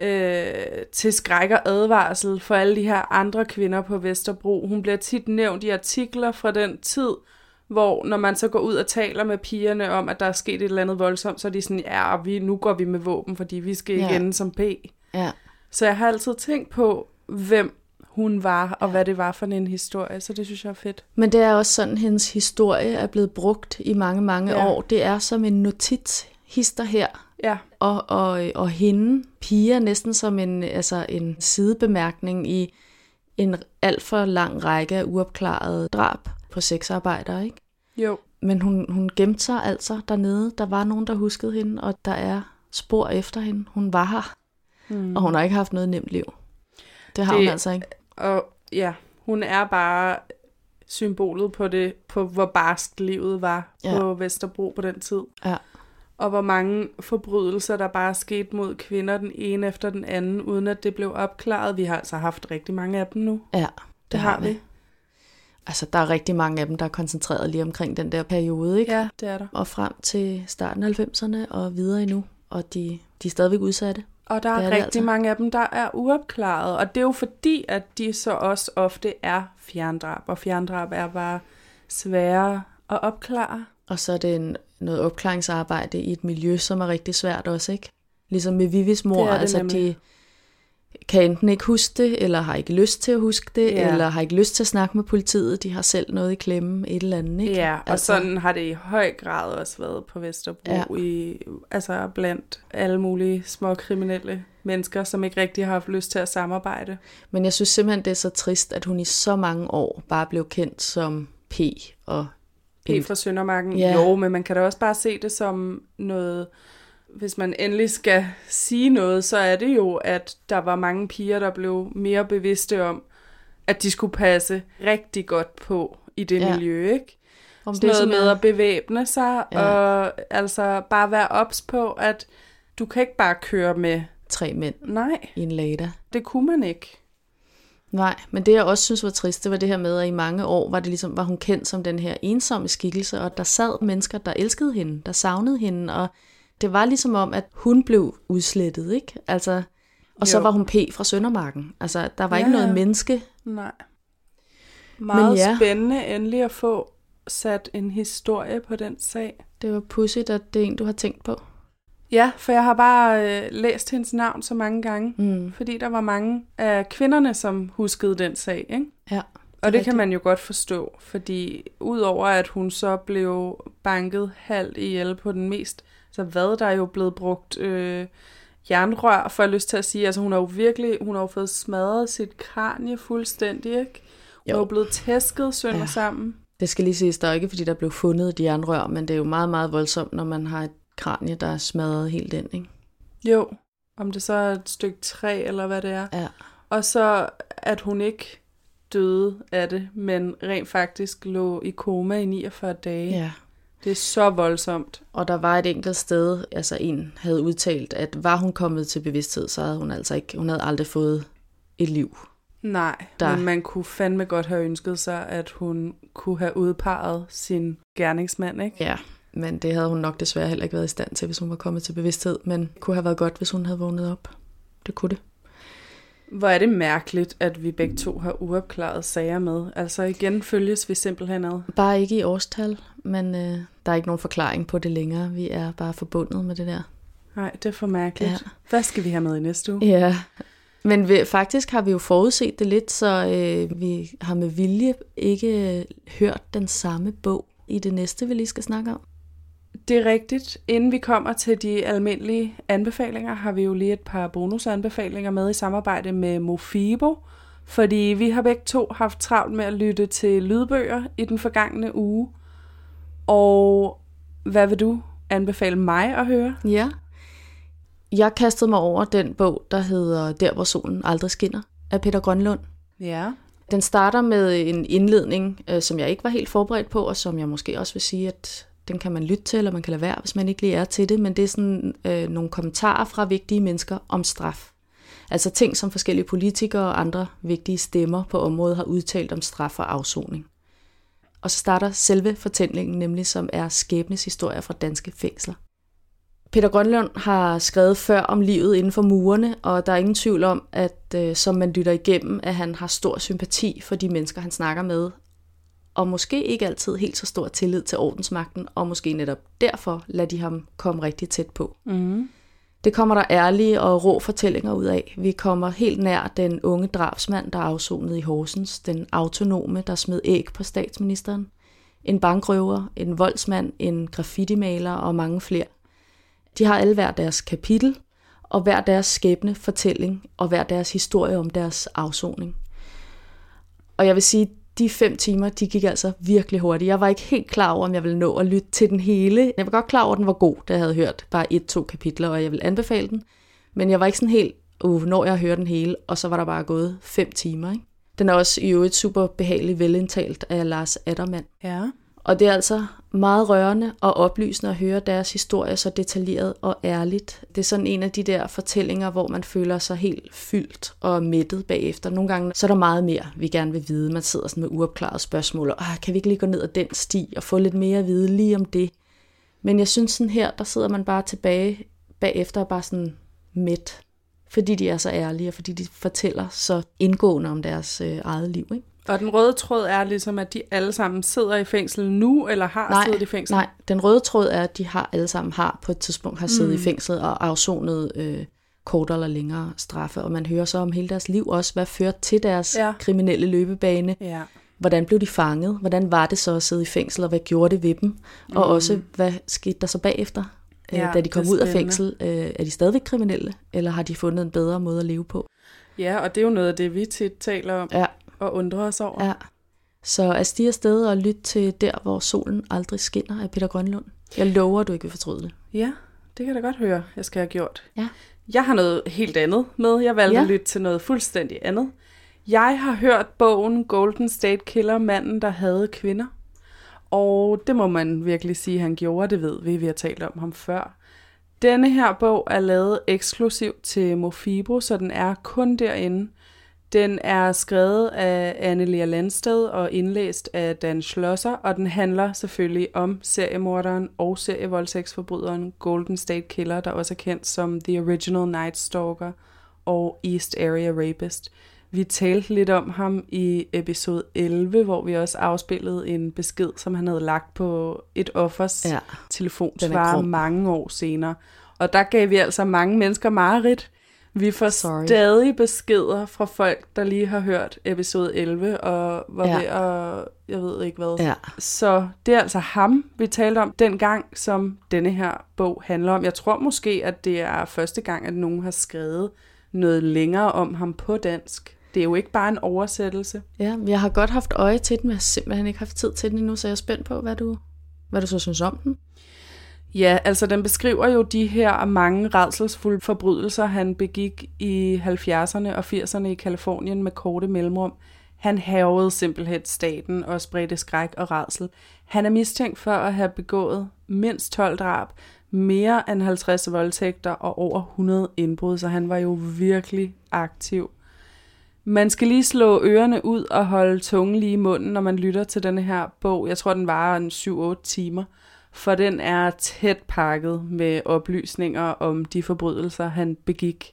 til skræk og advarsel for alle de her andre kvinder på Vesterbro. Hun bliver tit nævnt i artikler fra den tid, hvor når man så går ud og taler med pigerne om, at der er sket et eller andet voldsomt, så er de sådan, ja, nu går vi med våben, fordi vi skal ikke ende som P. Ja. Så jeg har altid tænkt på, hvem hun var, og hvad det var for en historie, så det synes jeg er fedt. Men det er også sådan, hendes historie er blevet brugt i mange, mange år. Det er som en notits, hister her. Ja. Og hende, Pia, næsten som en sidebemærkning i en alt for lang række af uopklarede drab på sexarbejdere, ikke? Jo. Men hun gemte sig altså dernede. Der var nogen, der huskede hende, og der er spor efter hende. Hun var her, og hun har ikke haft noget nemt liv. Det har hun altså ikke. Og ja, hun er bare symbolet på hvor barskt livet var på Vesterbro på den tid. Ja. Og hvor mange forbrydelser, der bare skete mod kvinder, den ene efter den anden, uden at det blev opklaret. Vi har altså haft rigtig mange af dem nu. Ja, det har vi. Altså, der er rigtig mange af dem, der er koncentreret lige omkring den der periode, ikke? Ja, det er der. Og frem til starten af 90'erne og videre endnu. Og de er stadigvæk udsatte. Og der er rigtig mange af dem, der er uopklaret. Og det er jo fordi, at de så også ofte er fjerndrab. Og fjerndrab er bare svære at opklare. Og så er det noget opklaringsarbejde i et miljø, som er rigtig svært også, ikke? Ligesom med Vivis mor, altså de kan enten ikke huske det, eller har ikke lyst til at huske det, eller har ikke lyst til at snakke med politiet. De har selv noget i klemme, et eller andet, ikke? Ja, og altså, sådan har det i høj grad også været på Vesterbro, altså blandt alle mulige små kriminelle mennesker, som ikke rigtig har haft lyst til at samarbejde. Men jeg synes simpelthen, det er så trist, at hun i så mange år bare blev kendt som P og P fra Søndermarken. Ja. Jo, men man kan da også bare se det som noget, hvis man endelig skal sige noget, så er det jo, at der var mange piger, der blev mere bevidste om, at de skulle passe rigtig godt på i det miljø, ikke? Om det noget med at bevæbne sig, og altså bare være ops på, at du kan ikke bare køre med 3 mænd i en Lada. Det kunne man ikke. Nej, men det jeg også synes var trist, det var det her med, at i mange år var det ligesom, var hun kendt som den her ensomme skikkelse, og der sad mennesker, der elskede hende, der savnede hende, og det var ligesom om, at hun blev udslettet, ikke? Altså, og så var hun P fra Søndermarken. Altså, der var ikke noget menneske. Nej. Meget spændende endelig at få sat en historie på den sag. Det var pudsigt, at det er en, du har tænkt på. Ja, for jeg har bare læst hendes navn så mange gange, fordi der var mange af kvinderne, som huskede den sag, ikke? Ja. Og det kan man jo godt forstå, fordi udover at hun så blev banket halvt ihjel på den mest, så hvad der er jo blevet brugt jernrør, for jeg lyst til at sige, altså hun har jo fået smadret sit kranie fuldstændig, ikke? Hun er jo blevet tæsket sønder sammen. Det skal lige siges, der er ikke, fordi der blev fundet et jernrør, men det er jo meget, meget voldsomt, når man har et kranie, der er smadret helt ind, ikke? Jo, om det så er et stykke træ, eller hvad det er. Ja. Og så, at hun ikke døde af det, men rent faktisk lå i koma i 49 dage. Ja. Det er så voldsomt. Og der var et enkelt sted, altså en havde udtalt, at var hun kommet til bevidsthed, så havde hun altså ikke, hun havde aldrig fået et liv. Nej, men man kunne fandme godt have ønsket sig, at hun kunne have udpeget sin gerningsmand, ikke? Ja, men det havde hun nok desværre heller ikke været i stand til, hvis hun var kommet til bevidsthed. Men det kunne have været godt, hvis hun havde vågnet op. Det kunne det. Hvor er det mærkeligt, at vi begge to har uopklaret sager med. Altså igen følges vi simpelthen ad. Bare ikke i årstal, men der er ikke nogen forklaring på det længere. Vi er bare forbundet med det der. Nej, det er for mærkeligt. Ja. Hvad skal vi have med i næste uge? Ja, men faktisk har vi jo forudset det lidt, så vi har med vilje ikke hørt den samme bog i det næste, vi lige skal snakke om. Det er rigtigt. Inden vi kommer til de almindelige anbefalinger, har vi jo lige et par bonusanbefalinger med i samarbejde med Mofibo, fordi vi har begge to haft travlt med at lytte til lydbøger i den forgangne uge. Og hvad vil du anbefale mig at høre? Ja, jeg kastede mig over den bog, der hedder Der, hvor solen aldrig skinner, af Peter Grønlund. Ja. Den starter med en indledning, som jeg ikke var helt forberedt på, og som jeg måske også vil sige, at den kan man lytte til, eller man kan lade være, hvis man ikke lige er til det, men det er sådan nogle kommentarer fra vigtige mennesker om straf. Altså ting, som forskellige politikere og andre vigtige stemmer på området har udtalt om straf og afsoning. Og så starter selve fortællingen, nemlig som er skæbneshistorier fra danske fængsler. Peter Grønlund har skrevet før om livet inden for murene, og der er ingen tvivl om, at som man lytter igennem, at han har stor sympati for de mennesker, han snakker med, og måske ikke altid helt så stor tillid til ordensmagten, og måske netop derfor lader de ham komme rigtig tæt på. Mm. Det kommer der ærlige og rå fortællinger ud af. Vi kommer helt nær den unge drabsmand, der afsonede i Horsens, den autonome, der smed æg på statsministeren, en bankrøver, en voldsmand, en graffitimaler og mange flere. De har alle hver deres kapitel, og hver deres skæbne fortælling, og hver deres historie om deres afsoning. Og jeg vil sige, de 5 timer, de gik altså virkelig hurtigt. Jeg var ikke helt klar over, om jeg ville nå at lytte til den hele. Jeg var godt klar over, at den var god, da jeg havde hørt bare 1-2 kapitler, og jeg ville anbefale den. Men jeg var ikke sådan helt, når jeg hørte den hele, og så var der bare gået 5 timer. Ikke? Den er også i øvrigt super behageligt velindtalt af Lars Attermann. Ja. Og det er altså meget rørende og oplysende at høre deres historie så detaljeret og ærligt. Det er sådan en af de der fortællinger, hvor man føler sig helt fyldt og mættet bagefter. Nogle gange så er der meget mere, vi gerne vil vide. Man sidder sådan med uopklarede spørgsmål, og kan vi ikke lige gå ned ad den sti og få lidt mere at vide lige om det? Men jeg synes sådan her, der sidder man bare tilbage bagefter og bare sådan mæt. Fordi de er så ærlige, og fordi de fortæller så indgående om deres eget liv, ikke? Og den røde tråd er ligesom, at de alle sammen sidder i fængsel nu, eller har siddet i fængsel? Nej, den røde tråd er, at de alle sammen på et tidspunkt har siddet i fængsel og afsonet kortere eller længere straffe. Og man hører så om hele deres liv også, hvad førte til deres kriminelle løbebane. Ja. Hvordan blev de fanget? Hvordan var det så at sidde i fængsel, og hvad gjorde det ved dem? Og også, hvad skete der så bagefter? Da de kom ud af fængsel, er de stadigvæk kriminelle, eller har de fundet en bedre måde at leve på? Ja, og det er jo noget af det, vi tit taler om. Ja. Og undrer os over. Ja. Så at stige afsted og lytte til Der, hvor solen aldrig skinner af Peter Grønlund. Jeg lover, at du ikke vil fortryde det. Ja, det kan jeg da godt høre, jeg skal have gjort. Ja. Jeg har noget helt andet med. Jeg valgte at lytte til noget fuldstændig andet. Jeg har hørt bogen Golden State Killer, manden, der havde kvinder. Og det må man virkelig sige, han gjorde. Det ved vi har talt om ham før. Denne her bog er lavet eksklusivt til Mofibo, så den er kun derinde. Den er skrevet af Anne-Lea Landsted og indlæst af Dan Schlosser, og den handler selvfølgelig om seriemorderen og serievoldtægtsforbryderen Golden State Killer, der også er kendt som The Original Night Stalker og East Area Rapist. Vi talte lidt om ham i episode 11, hvor vi også afspillede en besked, som han havde lagt på et offers telefonsvar mange år senere. Og der gav vi altså mange mennesker mareridt. Vi får stadig beskeder fra folk, der lige har hørt episode 11 og var ved at, jeg ved ikke hvad. Ja. Så det er altså ham, vi talte om dengang, som denne her bog handler om. Jeg tror måske, at det er første gang, at nogen har skrevet noget længere om ham på dansk. Det er jo ikke bare en oversættelse. Ja, jeg har godt haft øje til den, men jeg har simpelthen ikke haft tid til den endnu, så jeg er spændt på, hvad du så synes om den. Ja, altså den beskriver jo de her mange rædselsfulde forbrydelser, han begik i 70'erne og 80'erne i Californien med korte mellemrum. Han hærgede simpelthen staten og spredte skræk og rædsel. Han er mistænkt for at have begået mindst 12 drab, mere end 50 voldtægter og over 100 indbrud, så han var jo virkelig aktiv. Man skal lige slå ørerne ud og holde tungen lige i munden, når man lytter til denne her bog. Jeg tror, den varer en 7-8 timer. For den er tæt pakket med oplysninger om de forbrydelser, han begik.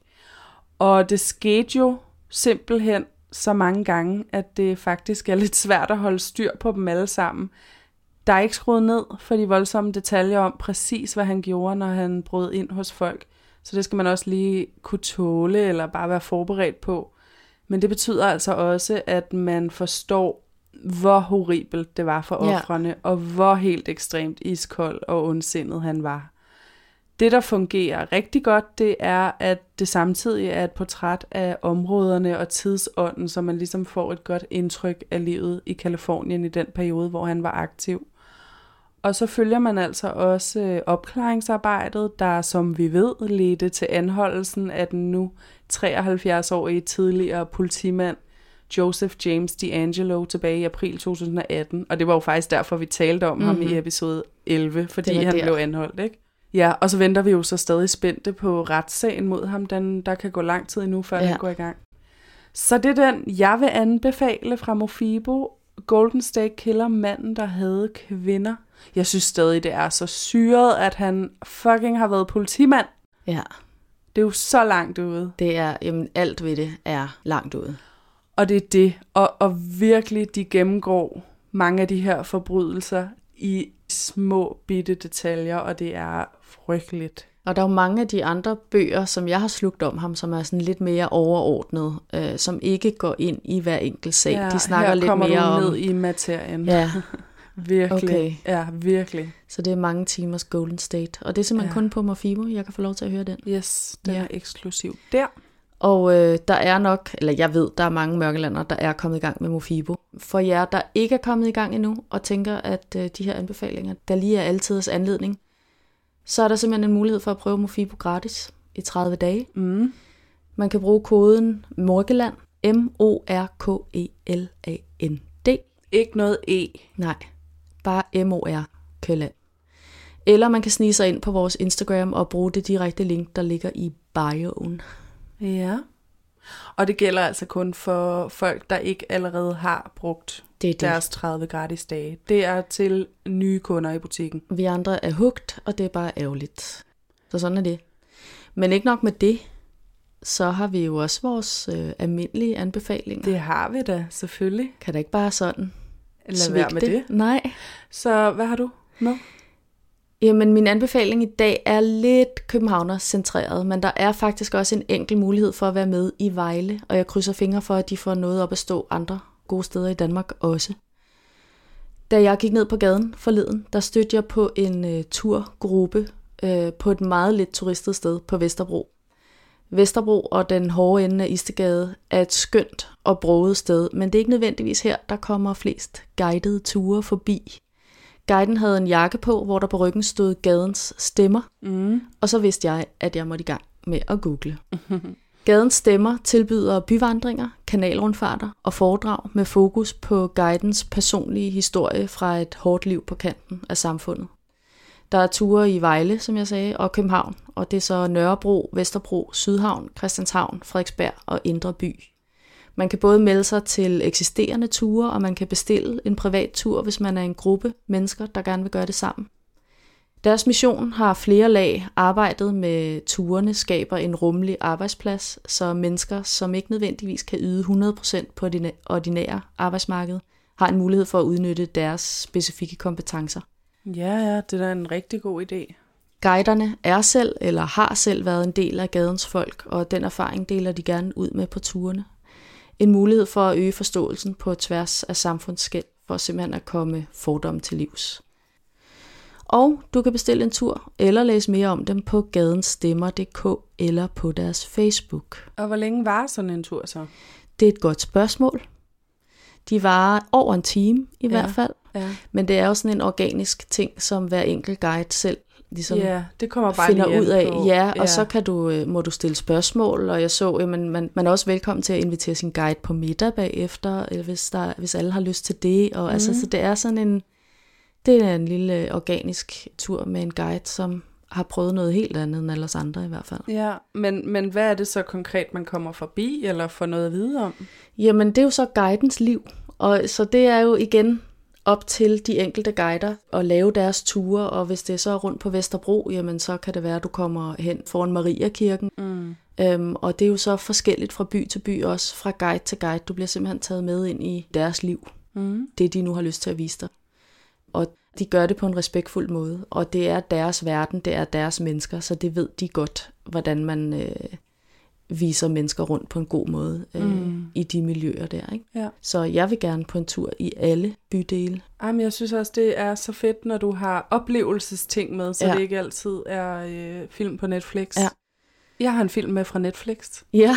Og det skete jo simpelthen så mange gange, at det faktisk er lidt svært at holde styr på dem alle sammen. Der er ikke skruet ned for de voldsomme detaljer om præcis, hvad han gjorde, når han brød ind hos folk. Så det skal man også lige kunne tåle eller bare være forberedt på. Men det betyder altså også, at man forstår, hvor horribelt det var for ofrene, og hvor helt ekstremt iskold og ondsindet han var. Det, der fungerer rigtig godt, det er, at det samtidig er et portræt af områderne og tidsånden, så man ligesom får et godt indtryk af livet i Californien i den periode, hvor han var aktiv. Og så følger man altså også opklaringsarbejdet, der som vi ved ledte til anholdelsen af den nu 73-årige tidligere politimand Joseph James DeAngelo tilbage i april 2018. Og det var jo faktisk derfor, vi talte om ham i episode 11, fordi han blev anholdt, ikke? Ja, og så venter vi jo så stadig spændte på retssagen mod ham. Der kan gå lang tid endnu, før den går i gang. Så det er den, jeg vil anbefale fra Mofibo. Golden State Killer, manden, der havde kvinder. Jeg synes stadig, det er så syret, at han fucking har været politimand. Ja. Det er jo så langt ude. Det er, jamen alt ved det er langt ude. Og det er det. Og virkelig, de gennemgår mange af de her forbrydelser i små bitte detaljer, og det er frygteligt. Og der er jo mange af de andre bøger, som jeg har slugt om ham, som er sådan lidt mere overordnet, som ikke går ind i hver enkelt sag. Ja, de snakker lidt mere om... her kommer du ned i materien. Ja. Virkelig. Okay. Ja, virkelig. Så det er mange timers Golden State. Og det er simpelthen kun på Mofibo. Jeg kan få lov til at høre den. Yes, den er eksklusiv der. Og der er nok, eller jeg ved, der er mange mørkelandere, der er kommet i gang med Mofibo. For jer, der ikke er kommet i gang endnu, og tænker, at de her anbefalinger, der lige er altidens anledning, så er der simpelthen en mulighed for at prøve Mofibo gratis i 30 dage. Man kan bruge koden Morkeland, MORKELAND. Ikke noget E. Nej, bare MOR-Køland. Eller man kan snige sig ind på vores Instagram og bruge det direkte link, der ligger i bioen. Ja, og det gælder altså kun for folk, der ikke allerede har brugt deres 30 gratis dage. Det er til nye kunder i butikken. Vi andre er hugt, og det er bare ærgerligt. Så sådan er det. Men ikke nok med det, så har vi jo også vores almindelige anbefalinger. Det har vi da, selvfølgelig. Kan da ikke bare sådan lade være med det? Nej. Så hvad har du med? Jamen, min anbefaling i dag er lidt københavner-centreret, men der er faktisk også en enkel mulighed for at være med i Vejle, og jeg krydser fingre for, at de får noget op at stå andre gode steder i Danmark også. Da jeg gik ned på gaden forleden, der stødte jeg på en turgruppe på et meget lidt turistet sted på Vesterbro. Vesterbro og den hårde ende af Istedgade er et skønt og broget sted, men det er ikke nødvendigvis her, der kommer flest guidede ture forbi. Guiden havde en jakke på, hvor der på ryggen stod gadens stemmer, og så vidste jeg, at jeg måtte i gang med at google. Gadens stemmer tilbyder byvandringer, kanalrundfarter og foredrag med fokus på guidens personlige historie fra et hårdt liv på kanten af samfundet. Der er ture i Vejle, som jeg sagde, og København. Og det er så Nørrebro, Vesterbro, Sydhavn, Christianshavn, Frederiksberg og Indre By. Man kan både melde sig til eksisterende ture, og man kan bestille en privat tur, hvis man er en gruppe mennesker, der gerne vil gøre det sammen. Deres mission har flere lag. Arbejdet med turene skaber en rummelig arbejdsplads, så mennesker, som ikke nødvendigvis kan yde 100% på det ordinære arbejdsmarked, har en mulighed for at udnytte deres specifikke kompetencer. Ja, det er da en rigtig god idé. Guiderne er selv eller har selv været en del af gadens folk, og den erfaring deler de gerne ud med på turene. En mulighed for at øge forståelsen på tværs af samfundsskel, for simpelthen at komme fordomme til livs. Og du kan bestille en tur eller læse mere om dem på gadenstemmer.dk eller på deres Facebook. Og hvor længe varer sådan en tur så? Det er et godt spørgsmål. De varer over en time i hvert fald. Ja. Men det er jo sådan en organisk ting, som hver enkelt guide selv ligesom det kommer bare finder ud af. Ja, og så kan må du stille spørgsmål, og jeg så, at man er også velkommen til at invitere sin guide på middag bagefter, eller hvis alle har lyst til det. Og altså, så det er sådan en lille organisk tur med en guide, som har prøvet noget helt andet end alle os andre i hvert fald. Ja, men hvad er det så konkret, man kommer forbi, eller får noget at vide om? Jamen, det er jo så guidens liv, og så det er jo igen op til de enkelte guider at lave deres ture, og hvis det så er rundt på Vesterbro, jamen så kan det være, at du kommer hen foran Mariakirken. Og det er jo så forskelligt fra by til by, også fra guide til guide. Du bliver simpelthen taget med ind i deres liv. Det de nu har lyst til at vise dig. Og de gør det på en respektfuld måde, og det er deres verden, det er deres mennesker, så det ved de godt, hvordan man viser mennesker rundt på en god måde i de miljøer der. Ikke? Ja. Så jeg vil gerne på en tur i alle bydele. Men jeg synes også, det er så fedt, når du har oplevelsesting med, så det ikke altid er film på Netflix. Ja. Jeg har en film med fra Netflix. Ja.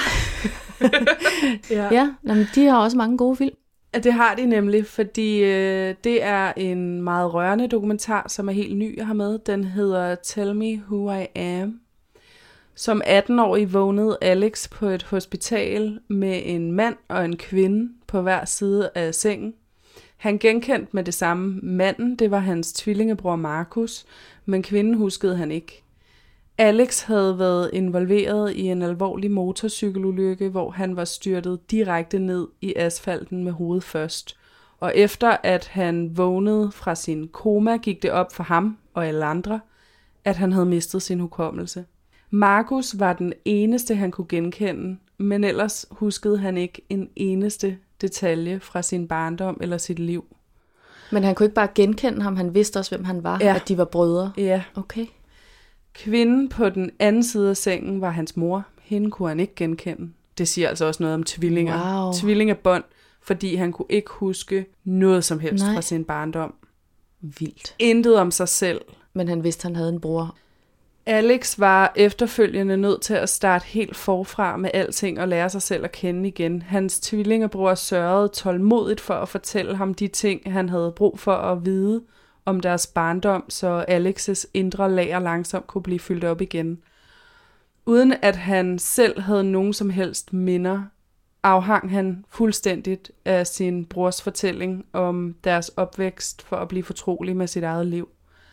Jamen, de har også mange gode film. Det har de nemlig, fordi det er en meget rørende dokumentar, som er helt ny, jeg har med. Den hedder Tell Me Who I Am. Som 18-årig vågnede Alex på et hospital med en mand og en kvinde på hver side af sengen. Han genkendte med det samme manden, det var hans tvillingebror Markus, men kvinden huskede han ikke. Alex havde været involveret i en alvorlig motorcykelulykke, hvor han var styrtet direkte ned i asfalten med hovedet først. Og efter at han vågnede fra sin koma, gik det op for ham og alle andre, at han havde mistet sin hukommelse. Markus var den eneste, han kunne genkende, men ellers huskede han ikke en eneste detalje fra sin barndom eller sit liv. Men han kunne ikke bare genkende ham, han vidste også, hvem han var, at de var brødre? Ja. Okay. Kvinden på den anden side af sengen var hans mor. Hende kunne han ikke genkende. Det siger altså også noget om tvillinger. Wow. Tvillingebånd, fordi han kunne ikke huske noget som helst fra sin barndom. Vildt. Intet om sig selv. Men han vidste, han havde en bror. Alex var efterfølgende nødt til at starte helt forfra med alting og lære sig selv at kende igen. Hans tvillingebror sørgede tålmodigt for at fortælle ham de ting, han havde brug for at vide om deres barndom, så Alex's indre lager langsomt kunne blive fyldt op igen. Uden at han selv havde nogen som helst minder, afhang han fuldstændigt af sin brors fortælling om deres opvækst for at blive fortrolig med sit eget liv.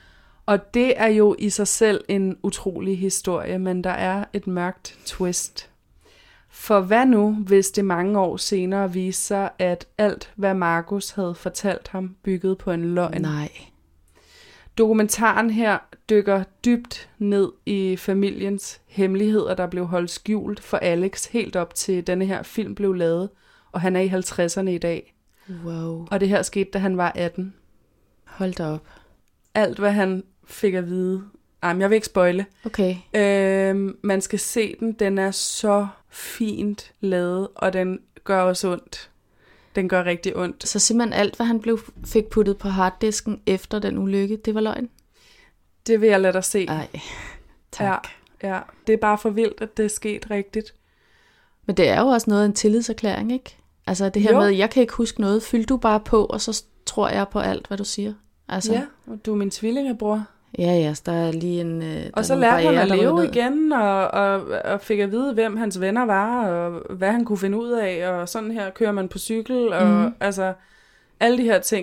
Og det er jo i sig selv en utrolig historie, men der er et mørkt twist. For hvad nu, hvis det mange år senere viser sig, at alt, hvad Markus havde fortalt ham, byggede på en løgn? Nej. Dokumentaren her dykker dybt ned i familiens hemmeligheder, der blev holdt skjult for Alex helt op til denne her film blev lavet, og han er i 50'erne i dag. Wow. Og det her skete, da han var 18. Hold da op. Alt, hvad han fik at vide. Jeg vil ikke spoile. Okay. Man skal se den. Den er så fint lavet, og den gør også ondt. Den gør rigtig ondt. Så simpelthen alt, hvad han fik puttet på harddisken efter den ulykke, det var løgn? Det vil jeg lade dig se. Ej, tak. Ja. Det er bare for vildt, at det er sket rigtigt. Men det er jo også noget af en tillidserklæring, ikke? Altså det her med, jeg kan ikke huske noget. Fyld du bare på, og så tror jeg på alt, hvad du siger. Altså. Ja, og du er min tvillingebror. Ja, der er lige en... Og så lærte han at leve igen, og fik at vide, hvem hans venner var, og hvad han kunne finde ud af, og sådan her kører man på cykel, og altså alle de her ting, ikke?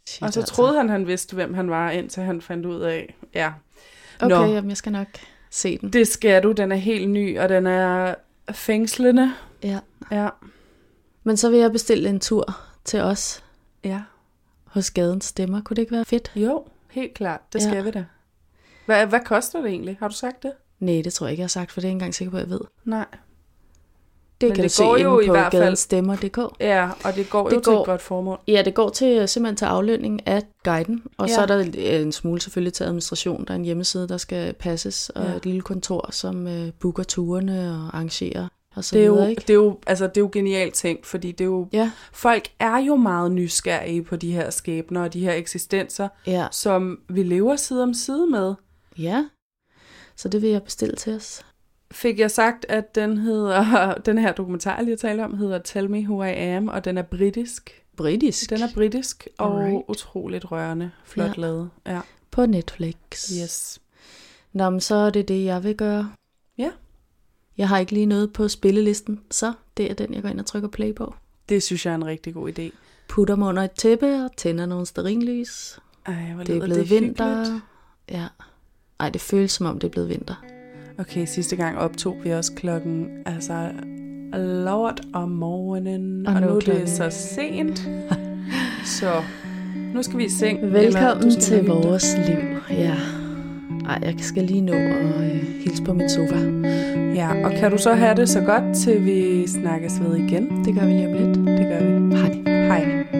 Shit, og så troede han vidste, hvem han var, indtil han fandt ud af, ja. Okay, jamen, jeg skal nok se den. Det skal du, den er helt ny, og den er fængslende. Ja. Men så vil jeg bestille en tur til os. Ja. Hos Gadens Stemmer. Kunne det ikke være fedt? Jo, helt klart. Det skal vi da. Hvad koster det egentlig? Har du sagt det? Nej, det tror jeg ikke, jeg har sagt, for det er ikke engang sikker på, at jeg ved. Nej. Det kan du se inde på gadenstemmer.dk. Ja, og det går til et godt formål. Ja, det går simpelthen til aflønning af guiden, og så er der en smule selvfølgelig til administration. Der er en hjemmeside, der skal passes, og et lille kontor, som booker turene og arrangerer. Og så videre, ikke? Det er jo genialt tænkt, fordi det er jo, folk er jo meget nysgerrige på de her skæbner og de her eksistenser, som vi lever side om side med. Ja, så det vil jeg bestille til os. Fik jeg sagt, at den her dokumentar, jeg taler om, hedder Tell Me Who I Am, og den er britisk. Britisk? Den er britisk og utroligt rørende. Flot lavet. Ja. På Netflix. Yes. Nå, men så er det, jeg vil gøre. Ja. Jeg har ikke lige noget på spillelisten, så det er den, jeg går ind og trykker play på. Det synes jeg er en rigtig god idé. Putter mig under et tæppe og tænder nogle stearinlys. Ej, det er blevet vinter. Ja. Ej, det føles som om det er blevet vinter. Okay, sidste gang optog vi også klokken, lort om morgenen, og nu er det så sent. Så nu skal vi i seng. Velkommen til vores liv. Ja. Ej, jeg skal lige nå at hilse på min sofa. Ja, og kan du så have det så godt, til vi snakkes ved igen? Det gør vi lige om lidt. Det gør vi. Hej. Hej.